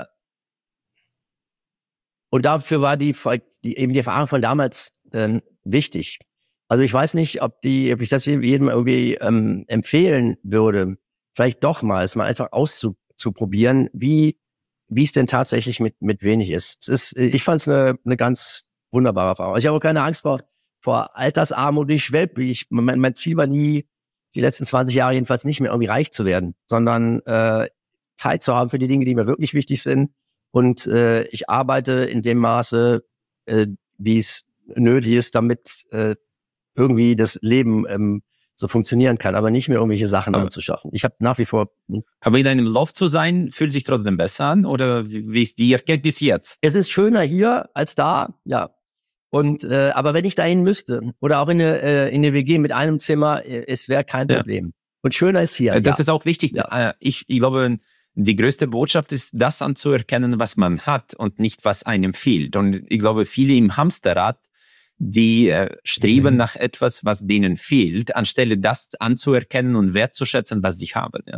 und dafür war die, die eben die Erfahrung von damals ähm, wichtig. Also ich weiß nicht, ob die, ob ich das jedem irgendwie ähm, empfehlen würde, vielleicht doch mal, es mal einfach auszuprobieren, wie wie es denn tatsächlich mit mit wenig ist. Es ist, ich fand es eine eine ganz wunderbare Erfahrung. Ich habe auch keine Angst vor vor Altersarmut. Ich schwelbe. Ich mein, mein Ziel war nie, die letzten zwanzig Jahre jedenfalls nicht mehr irgendwie reich zu werden, sondern äh, Zeit zu haben für die Dinge, die mir wirklich wichtig sind. Und äh, ich arbeite in dem Maße, äh, wie es nötig ist, damit äh, irgendwie das Leben ähm, so funktionieren kann, aber nicht mehr irgendwelche Sachen aber, anzuschaffen. Ich habe nach wie vor... Aber in einem Loft zu sein, fühlt sich trotzdem besser an? Oder wie ist die Erkenntnis jetzt? Es ist schöner hier als da, ja. Und äh, aber wenn ich dahin müsste oder auch in eine, äh, in eine W G mit einem Zimmer, äh, es wäre kein Problem. Ja. Und schöner ist hier. Das ja. ist auch wichtig. Ja. Ich, ich glaube, die größte Botschaft ist, das anzuerkennen, was man hat und nicht, was einem fehlt. Und ich glaube, viele im Hamsterrad, die äh, streben mhm. nach etwas, was denen fehlt, anstelle das anzuerkennen und wertzuschätzen, was sie haben. Ja?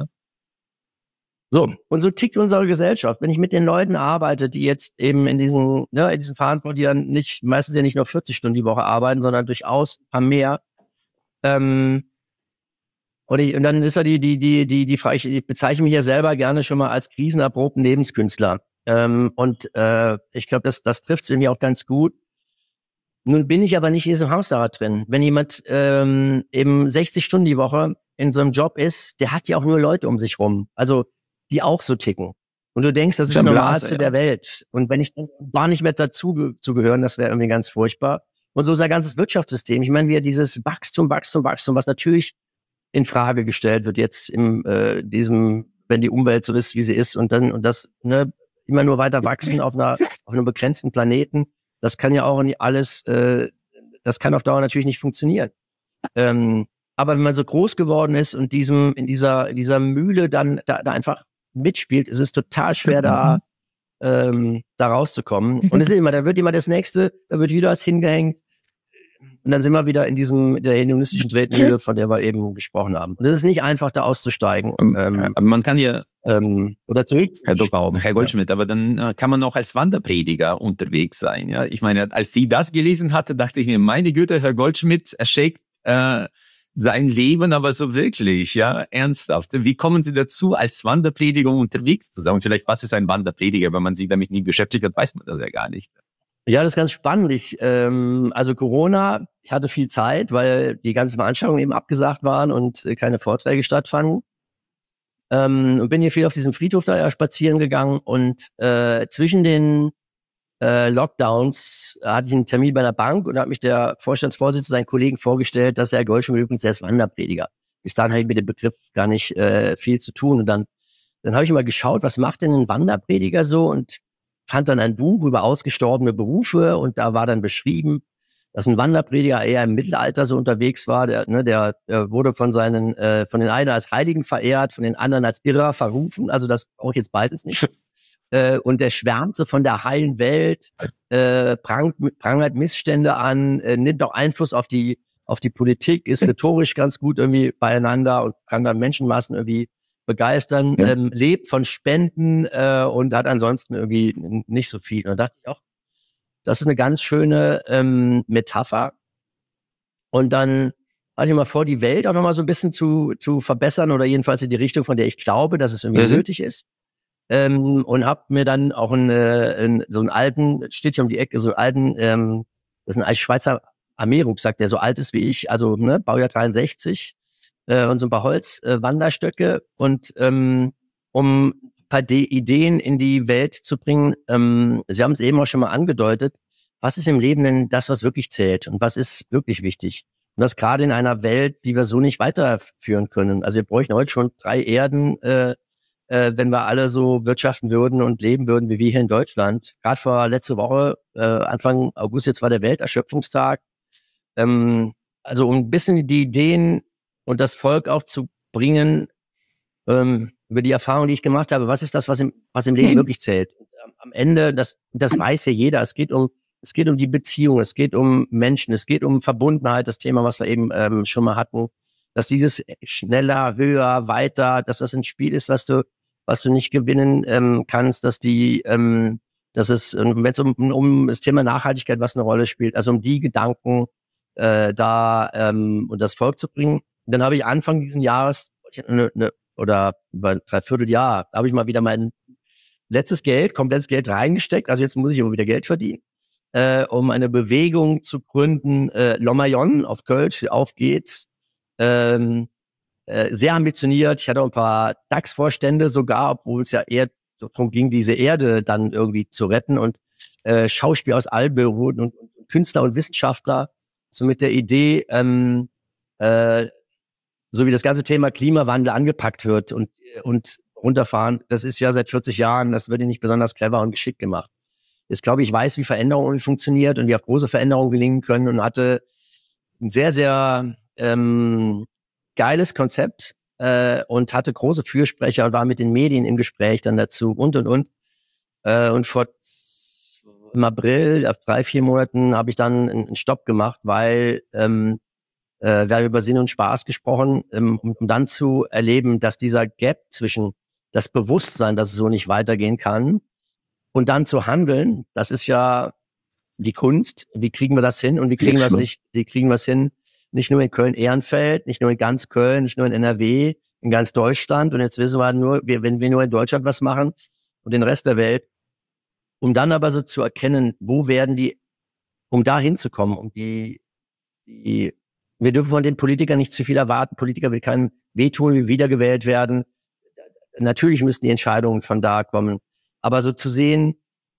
So, und so tickt unsere Gesellschaft. Wenn ich mit den Leuten arbeite, die jetzt eben in diesen, ja, in diesen Verantwortung, die dann nicht, meistens ja nicht nur vierzig Stunden die Woche arbeiten, sondern durchaus ein paar mehr. Ähm, und, ich, und dann ist ja die, die, die, die, die, ich, ich bezeichne mich ja selber gerne schon mal als krisenerprobten Lebenskünstler. Ähm, und äh, ich glaube, das, das trifft es irgendwie auch ganz gut. Nun bin ich aber nicht in diesem Hamsterrad drin. Wenn jemand ähm, eben sechzig Stunden die Woche in so einem Job ist, der hat ja auch nur Leute um sich rum, also die auch so ticken. Und du denkst, das ist das Normalste ja. der Welt. Und wenn ich dann da nicht mehr dazu zu gehören, das wäre irgendwie ganz furchtbar. Und so unser ganzes Wirtschaftssystem. Ich meine, wir dieses Wachstum, Wachstum, Wachstum, was natürlich in Frage gestellt wird jetzt in äh, diesem, wenn die Umwelt so ist, wie sie ist und dann und das ne, immer nur weiter wachsen auf einer auf einem begrenzten Planeten. Das kann ja auch nicht alles, äh, das kann auf Dauer natürlich nicht funktionieren. Ähm, aber wenn man so groß geworden ist und diesem, in dieser, in dieser Mühle dann da, da einfach mitspielt, ist es total schwer, da, ähm, da rauszukommen. Und es ist immer, da wird immer das nächste, da wird wieder was hingehängt. Und dann sind wir wieder in diesem, der hedonistischen Tretmühle, von der wir eben gesprochen haben. Und es ist nicht einfach, da auszusteigen. Ähm, aber man kann ja, ähm, oder zurückzuschrauben. Herr Goldschmidt, ja. Aber dann äh, kann man auch als Wanderprediger unterwegs sein. Ja, ich meine, als Sie das gelesen hatte, dachte ich mir, meine Güte, Herr Goldschmidt erschickt äh, sein Leben, aber so wirklich, ja, ernsthaft. Wie kommen Sie dazu, als Wanderprediger unterwegs zu sein? Und vielleicht, was ist ein Wanderprediger? Wenn man sich damit nie beschäftigt hat, weiß man das ja gar nicht. Ja, das ist ganz spannend. Ich, ähm, also Corona, ich hatte viel Zeit, weil die ganzen Veranstaltungen eben abgesagt waren und äh, keine Vorträge stattfanden. Ähm, und bin hier viel auf diesem Friedhof da ja spazieren gegangen und äh, zwischen den äh, Lockdowns hatte ich einen Termin bei einer Bank und da hat mich der Vorstandsvorsitzende seinen Kollegen vorgestellt, dass er Goldschmidt übrigens, der ist Wanderprediger. Bis dahin habe ich mit dem Begriff gar nicht äh, viel zu tun. Und dann, dann habe ich mal geschaut, was macht denn ein Wanderprediger so, und fand dann ein Buch über ausgestorbene Berufe und da war dann beschrieben, dass ein Wanderprediger eher im Mittelalter so unterwegs war. Der, ne, der, der wurde von seinen, äh, von den einen als Heiligen verehrt, von den anderen als Irrer verrufen. Also das brauche ich jetzt beides nicht. äh, und der schwärmt so von der heilen Welt, äh, prangt, prangert Missstände an, äh, nimmt auch Einfluss auf die, auf die Politik, ist rhetorisch ganz gut irgendwie beieinander und kann dann Menschenmassen irgendwie begeistern, ja. ähm, lebt von Spenden äh, und hat ansonsten irgendwie nicht so viel. Und da dachte ich auch, das ist eine ganz schöne ähm, Metapher. Und dann hatte ich mal vor, die Welt auch nochmal so ein bisschen zu zu verbessern oder jedenfalls in die Richtung, von der ich glaube, dass es irgendwie mhm. nötig ist. Ähm, und habe mir dann auch einen, einen, so einen alten, steht hier um die Ecke, so einen alten, ähm, das ist ein Schweizer Armeerucksack, der so alt ist wie ich, also ne, Baujahr dreiundsechzig, äh, und so ein paar Holzwanderstöcke. Äh, und ähm, um ein paar De- Ideen in die Welt zu bringen, ähm, Sie haben es eben auch schon mal angedeutet, was ist im Leben denn das, was wirklich zählt und was ist wirklich wichtig? Und das gerade in einer Welt, die wir so nicht weiterführen können. Also wir bräuchten heute schon drei Erden, äh, äh, wenn wir alle so wirtschaften würden und leben würden, wie wir hier in Deutschland. Gerade vor letzte Woche, äh, Anfang August, jetzt war der Welterschöpfungstag. Ähm, also um ein bisschen die Ideen und das Volk auch zu bringen, ähm, über die Erfahrung, die ich gemacht habe, was ist das, was im, was im Leben mhm. wirklich zählt. Und am Ende, das, das weiß ja jeder, es geht um, es geht um die Beziehung, es geht um Menschen, es geht um Verbundenheit, das Thema, was wir eben ähm, schon mal hatten, dass dieses schneller, höher, weiter, dass das ein Spiel ist, was du, was du nicht gewinnen ähm, kannst, dass die, ähm, dass es, wenn es um, um das Thema Nachhaltigkeit was eine Rolle spielt, also um die Gedanken äh, da ähm, und das Volk zu bringen. Und dann habe ich Anfang dieses Jahres eine, eine, oder über ein Dreivierteljahr habe ich mal wieder mein letztes Geld, komplettes Geld reingesteckt. Also jetzt muss ich immer wieder Geld verdienen, äh, um eine Bewegung zu gründen. Äh, Lomayon auf Kölsch, auf geht's. Ähm, äh, sehr ambitioniert. Ich hatte auch ein paar DAX-Vorstände sogar, obwohl es ja eher darum ging, diese Erde dann irgendwie zu retten und äh, Schauspieler aus Alberuhen und, und Künstler und Wissenschaftler, so mit der Idee, ähm, äh, so wie das ganze Thema Klimawandel angepackt wird und, und runterfahren, das ist ja seit vierzig Jahren, das wird ja nicht besonders clever und geschickt gemacht. Jetzt glaube ich, weiß, wie Veränderung funktioniert und wie auch große Veränderungen gelingen können und hatte ein sehr, sehr ähm, geiles Konzept äh, und hatte große Fürsprecher und war mit den Medien im Gespräch dann dazu und, und, und. Äh, und vor im April, auf drei, vier Monaten habe ich dann einen Stopp gemacht, weil ähm, äh, wir haben über Sinn und Spaß gesprochen, ähm, um, um dann zu erleben, dass dieser Gap zwischen das Bewusstsein, dass es so nicht weitergehen kann, und dann zu handeln, das ist ja die Kunst. Wie kriegen wir das hin? Und wie kriegen wir es nicht? Wie kriegen wir es hin? Nicht nur in Köln-Ehrenfeld, nicht nur in ganz Köln, nicht nur in N R W, in ganz Deutschland. Und jetzt wissen wir nur, wir, wenn wir nur in Deutschland was machen und den Rest der Welt, um dann aber so zu erkennen, wo werden die, um da hinzukommen, um die, die, wir dürfen von den Politikern nicht zu viel erwarten. Politiker will keinem wehtun, wie wiedergewählt werden. Natürlich müssen die Entscheidungen von da kommen. Aber so zu sehen,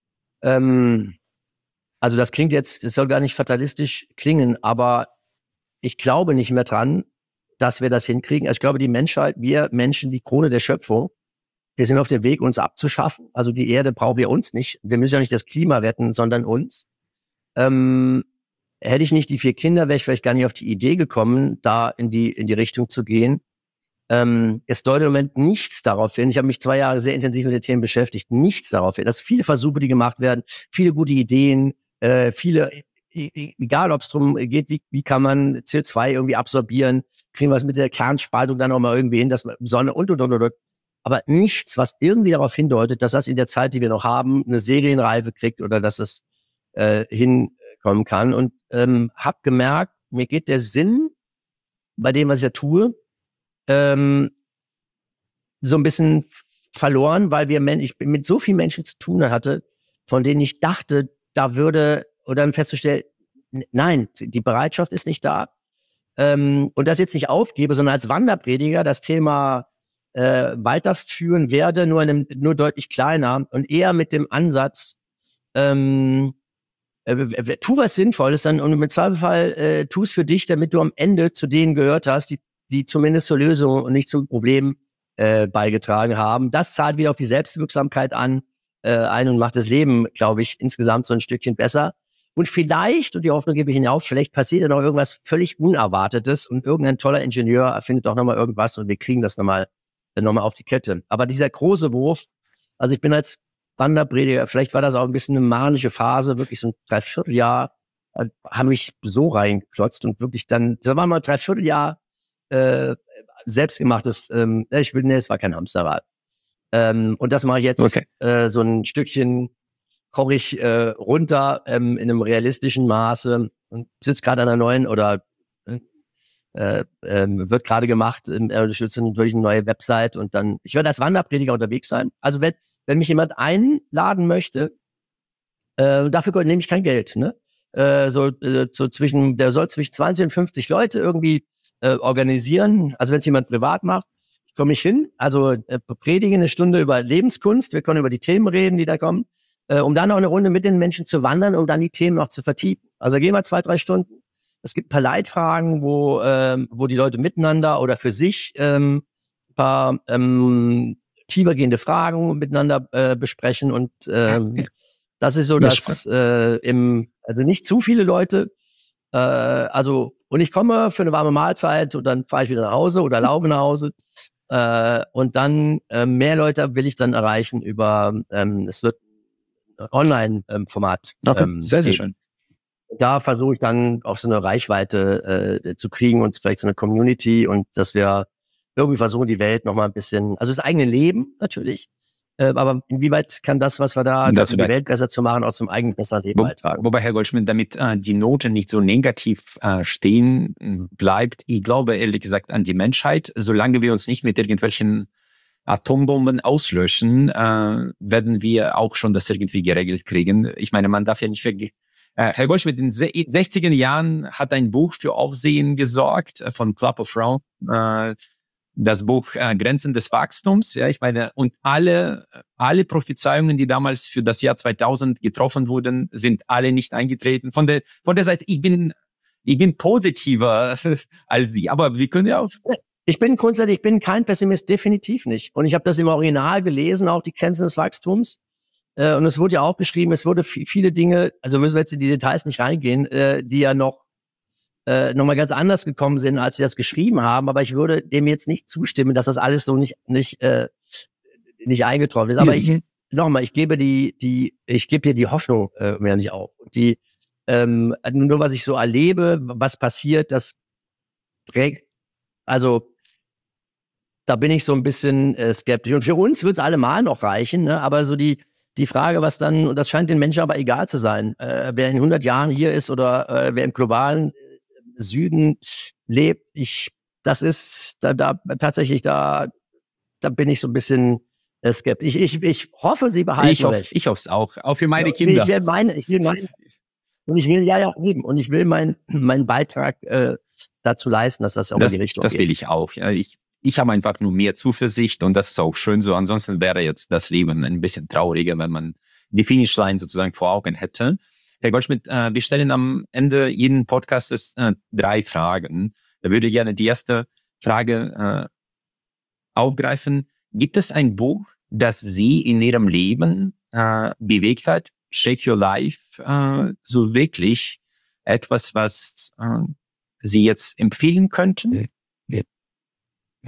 ähm, also das klingt jetzt, das soll gar nicht fatalistisch klingen, aber ich glaube nicht mehr dran, dass wir das hinkriegen. Also ich glaube, die Menschheit, wir Menschen, die Krone der Schöpfung, wir sind auf dem Weg, uns abzuschaffen. Also die Erde brauchen wir uns nicht. Wir müssen ja nicht das Klima retten, sondern uns. Ähm, hätte ich nicht die vier Kinder, wäre ich vielleicht gar nicht auf die Idee gekommen, da in die in die Richtung zu gehen. Ähm, es deutet im Moment nichts darauf hin. Ich habe mich zwei Jahre sehr intensiv mit den Themen beschäftigt. Nichts darauf hin. Dass viele Versuche, die gemacht werden, viele gute Ideen, äh, viele egal ob es darum geht, wie, wie kann man C O zwei irgendwie absorbieren, kriegen wir es mit der Kernspaltung dann auch mal irgendwie hin, dass man Sonne und, und, und, und. Aber nichts, was irgendwie darauf hindeutet, dass das in der Zeit, die wir noch haben, eine Serienreife kriegt oder dass es äh, hinkommen kann. Und ähm, habe gemerkt, mir geht der Sinn bei dem, was ich ja tue, ähm, so ein bisschen verloren, weil wir ich mit so vielen Menschen zu tun hatte, von denen ich dachte, da würde, oder dann festzustellen, nein, die Bereitschaft ist nicht da. Ähm, und das jetzt nicht aufgebe, sondern als Wanderprediger das Thema äh, weiterführen werde, nur in einem, nur deutlich kleiner und eher mit dem Ansatz, ähm, äh, tu was Sinnvolles dann und im Zweifelsfall äh, tu es für dich, damit du am Ende zu denen gehört hast, die, die zumindest zur Lösung und nicht zum Problem äh, beigetragen haben. Das zahlt wieder auf die Selbstwirksamkeit an, äh, ein und macht das Leben, glaube ich, insgesamt so ein Stückchen besser. Und vielleicht, und die Hoffnung gebe ich Ihnen auf, vielleicht passiert ja noch irgendwas völlig Unerwartetes und irgendein toller Ingenieur erfindet doch nochmal irgendwas und wir kriegen das nochmal noch mal auf die Kette. Aber dieser große Wurf, also ich bin als Wanderprediger, vielleicht war das auch ein bisschen eine manische Phase, wirklich so ein Dreivierteljahr, äh, habe ich so reingeklotzt und wirklich dann, das war mal ein Dreivierteljahr äh, selbstgemachtes, ähm, ich will, nee, es war kein Hamsterrad. Ähm, und das mache ich jetzt okay. äh, so ein Stückchen koche ich äh, runter ähm, in einem realistischen Maße und sitze gerade an einer neuen oder äh, äh, wird gerade gemacht, äh, unterstütze natürlich eine neue Website und dann, ich werde als Wanderprediger unterwegs sein. Also wenn, wenn mich jemand einladen möchte, äh, dafür nehme ich kein Geld, ne? Äh, so, äh, so zwischen, der soll zwischen zwanzig und fünfzig Leute irgendwie äh, organisieren. Also wenn es jemand privat macht, komme ich hin, also äh, predige eine Stunde über Lebenskunst, wir können über die Themen reden, die da kommen, äh, um dann noch eine Runde mit den Menschen zu wandern, um dann die Themen noch zu vertiefen. Also gehen wir zwei, drei Stunden. Es gibt ein paar Leitfragen, wo ähm, wo die Leute miteinander oder für sich ähm, ein paar ähm, tiefergehende Fragen miteinander äh, besprechen und ähm, das ist so, dass äh, im also nicht zu viele Leute, äh, also und ich komme für eine warme Mahlzeit und dann fahre ich wieder nach Hause oder laufe nach Hause äh, und dann äh, mehr Leute will ich dann erreichen über ähm, es wird ein Online-Format. Okay, ähm, sehr, sehr schön. Da versuche ich dann auch so eine Reichweite äh, zu kriegen und vielleicht so eine Community und dass wir irgendwie versuchen, die Welt noch mal ein bisschen, also das eigene Leben natürlich, äh, aber inwieweit kann das, was wir da, das die Welt besser zu machen, auch zum eigenen besseren Leben Wo, beitragen. Wobei, Herr Goldschmidt, damit äh, die Note nicht so negativ äh, stehen bleibt, ich glaube ehrlich gesagt an die Menschheit, solange wir uns nicht mit irgendwelchen Atombomben auslöschen, äh, werden wir auch schon das irgendwie geregelt kriegen. Ich meine, man darf ja nicht vergessen, Herr Goldschmidt, in den sechziger Jahren hat ein Buch für Aufsehen gesorgt von Club of Rome, äh, das Buch äh, Grenzen des Wachstums. Ja, ich meine, und alle alle Prophezeiungen, die damals für das Jahr zweitausend getroffen wurden, sind alle nicht eingetreten. Von der von der Seite, ich bin ich bin positiver als Sie, aber wir können ja auch. Ich bin grundsätzlich, ich bin kein Pessimist, definitiv nicht. Und ich habe das im Original gelesen, auch die Grenzen des Wachstums. Und es wurde ja auch beschrieben, es wurde f- viele Dinge, also müssen wir jetzt in die Details nicht reingehen, äh, die ja noch äh, noch mal ganz anders gekommen sind, als sie das geschrieben haben. Aber ich würde dem jetzt nicht zustimmen, dass das alles so nicht nicht äh, nicht eingetroffen ist. Aber ich nochmal, ich gebe die die ich gebe dir die Hoffnung äh, mir nicht auf. Die ähm, nur was ich so erlebe, was passiert, das trägt, also da bin ich so ein bisschen äh, skeptisch. Und für uns wird es allemal noch reichen, ne? Aber so die Die Frage, was dann, und das scheint den Menschen aber egal zu sein, äh, wer in hundert Jahren hier ist oder äh, wer im globalen Süden lebt, ich, das ist, da, da tatsächlich, da, da bin ich so ein bisschen äh, skeptisch. Ich, ich, ich hoffe, Sie behalten ich hoff, recht. Ich hoffe es auch, auch für meine ja, Kinder. Ich will meinen, ich will meinen, und ich will, ja, ja, eben, und ich will meinen meinen Beitrag äh, dazu leisten, dass das auch das, in die Richtung das geht. Das will ich auch, ja, ich Ich habe einfach nur mehr Zuversicht und das ist auch schön so. Ansonsten wäre jetzt das Leben ein bisschen trauriger, wenn man die Finishline sozusagen vor Augen hätte. Herr Goldschmidt, äh, wir stellen am Ende jeden Podcasts äh, drei Fragen. Da würde ich gerne die erste Frage äh, aufgreifen. Gibt es ein Buch, das Sie in Ihrem Leben äh, bewegt hat? Shape Your Life, äh, so wirklich etwas, was äh, Sie jetzt empfehlen könnten?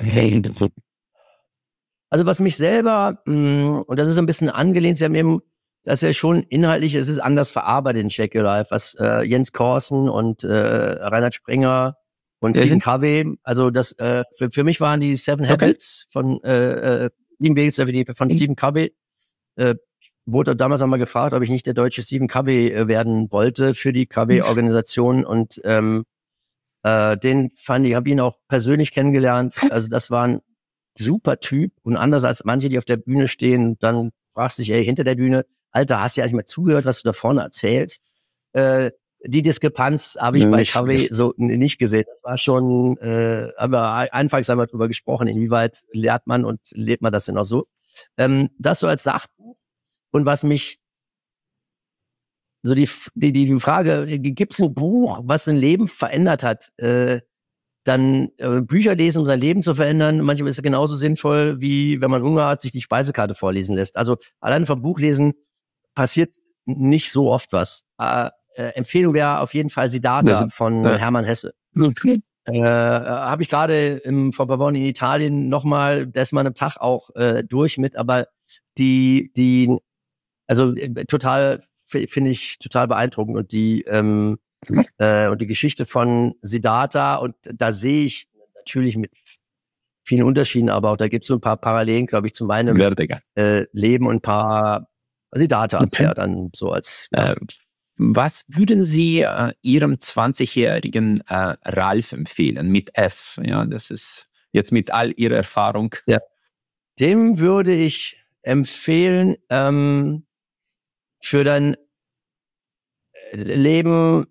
Also was mich selber, mh, und das ist ein bisschen angelehnt, Sie haben eben dass er schon inhaltlich, es ist anders verarbeitet in Check Your Life, was äh, Jens Korsen und äh, Reinhard Sprenger und Ja, Stephen sind- Covey, also das äh, für, für mich waren die Seven Habits von äh, äh, Sieben Wege zur Verliebtheit von Mhm. Stephen Covey. Äh, wurde damals einmal gefragt, ob ich nicht der deutsche Stephen Covey äh, werden wollte für die Covey-Organisation und ähm, äh, den fand ich, habe ihn auch persönlich kennengelernt. Also das war ein super Typ und anders als manche, die auf der Bühne stehen, dann fragst du dich, ey, hinter der Bühne, Alter, hast du ja eigentlich mal zugehört, was du da vorne erzählst? Äh, die Diskrepanz habe ich Ja, bei nicht- Covey nicht. so n- nicht gesehen. Das war schon, äh, aber anfangs haben wir drüber gesprochen, inwieweit lernt man und lebt man das denn auch so. Ähm, das so als Sachbuch. Und was mich, so die, die, die Frage, gibt es ein Buch, was ein Leben verändert hat? Äh, dann äh, Bücher lesen, um sein Leben zu verändern. Manchmal ist es genauso sinnvoll, wie wenn man Hunger hat, sich die Speisekarte vorlesen lässt. Also allein vom Buchlesen passiert nicht so oft was. Äh, äh, Empfehlung wäre auf jeden Fall Siddhartha Das- von ja. Hermann Hesse. Äh, habe ich gerade im vor ein paar Wochen in Italien nochmal, da ist man am Tag auch äh, durch mit, aber die, die, also äh, total, f- finde ich total beeindruckend und die, ähm, äh, und die Geschichte von Siddhartha und da sehe ich natürlich mit vielen Unterschieden, aber auch da gibt es so ein paar Parallelen, glaube ich, zu meinem Werdegang. äh, Leben und ein paar Siddhartha Okay. ja, dann so als Äh, was würden Sie äh, Ihrem zwanzigjährigen äh, Ralf empfehlen mit F? Ja, das ist jetzt mit all Ihrer Erfahrung. dem würde ich empfehlen, ähm, für dein Leben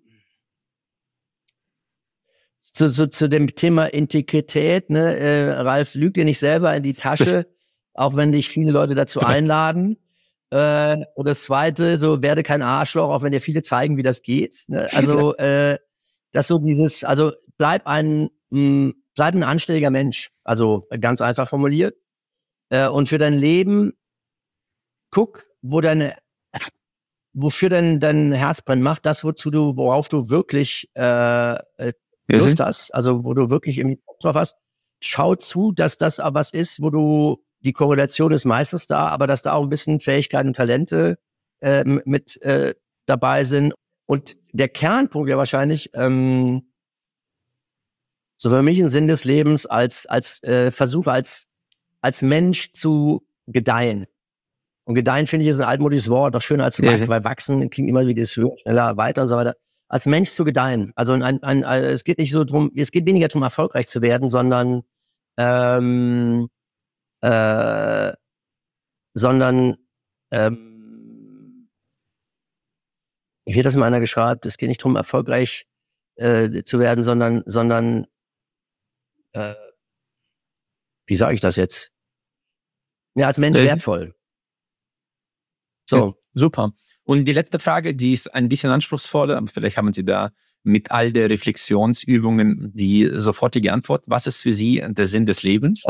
zu, zu, zu dem Thema Integrität, ne, äh, Ralf, lüg dir nicht selber in die Tasche, auch wenn dich viele Leute dazu einladen. Äh, und das Zweite, so werde kein Arschloch, auch wenn dir viele zeigen, wie das geht. Ne? Also äh, das so dieses, also bleib ein, mh, bleib ein anständiger Mensch. Also ganz einfach formuliert. Äh, und für dein Leben guck, wo deine, wofür dein, dein Herz brennt. Mach das, wozu du, worauf du wirklich äh, äh, Wir Lust sind- hast, also wo du wirklich irgendwie Bock drauf hast. Schau zu, dass das aber was ist, wo du, die Korrelation ist meistens da, aber dass da auch ein bisschen Fähigkeiten und Talente äh, mit äh, dabei sind. Und der Kernpunkt ja wahrscheinlich, ähm, so für mich ein Sinn des Lebens als, als äh, Versuch, als, als Mensch zu gedeihen. Und gedeihen, finde ich, ist ein altmodisches Wort, doch schöner als Ja, wachsen, ja. weil wachsen klingt immer wie das höher, schneller, weiter und so weiter. Als Mensch zu gedeihen. Also ein, ein, ein, es geht nicht so drum, es geht weniger darum, erfolgreich zu werden, sondern ähm, äh, sondern ähm, wie hat das mal einer geschrieben? Es geht nicht darum, erfolgreich äh, zu werden, sondern sondern äh, wie sage ich das jetzt? Ja, als Mensch Äh, wertvoll. So. Super. Und die letzte Frage, die ist ein bisschen anspruchsvoller, aber vielleicht haben Sie da mit all der Reflexionsübungen die sofortige Antwort. Was ist für Sie der Sinn des Lebens?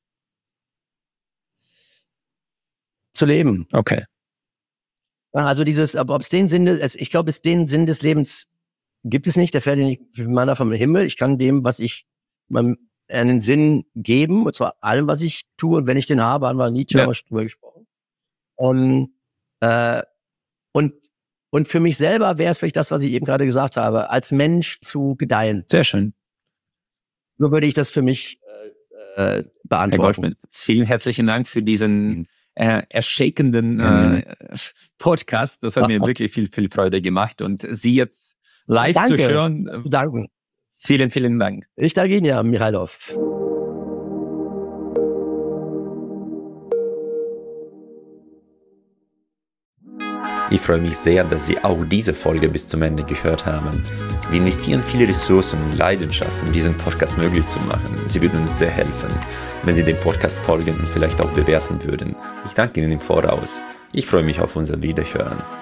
Zu leben. Okay. Also dieses, aber ob es den Sinn des, ich glaube, es den Sinn des Lebens gibt es nicht, der fährt ja nicht meiner vom Himmel. Ich kann dem, was ich, meinem, einen Sinn geben, und zwar allem, was ich tue, und wenn ich den habe, haben wir Nietzsche Ja. haben wir schon drüber gesprochen. Um, äh, und, und für mich selber wäre es vielleicht das, was ich eben gerade gesagt habe, als Mensch zu gedeihen. Sehr schön. So würde ich das für mich äh, äh, Herr beantworten. Goldschmidt, vielen herzlichen Dank für diesen äh, erschreckenden äh, Podcast. Das hat mir wirklich viel, viel Freude gemacht. Und Sie jetzt live Danke. zu hören, Zu danken. vielen, vielen Dank. Ich danke Ihnen, ja, Michailov. Ich freue mich sehr, dass Sie auch diese Folge bis zum Ende gehört haben. Wir investieren viele Ressourcen und Leidenschaft, um diesen Podcast möglich zu machen. Sie würden uns sehr helfen, wenn Sie dem Podcast folgen und vielleicht auch bewerten würden. Ich danke Ihnen im Voraus. Ich freue mich auf unser Wiederhören.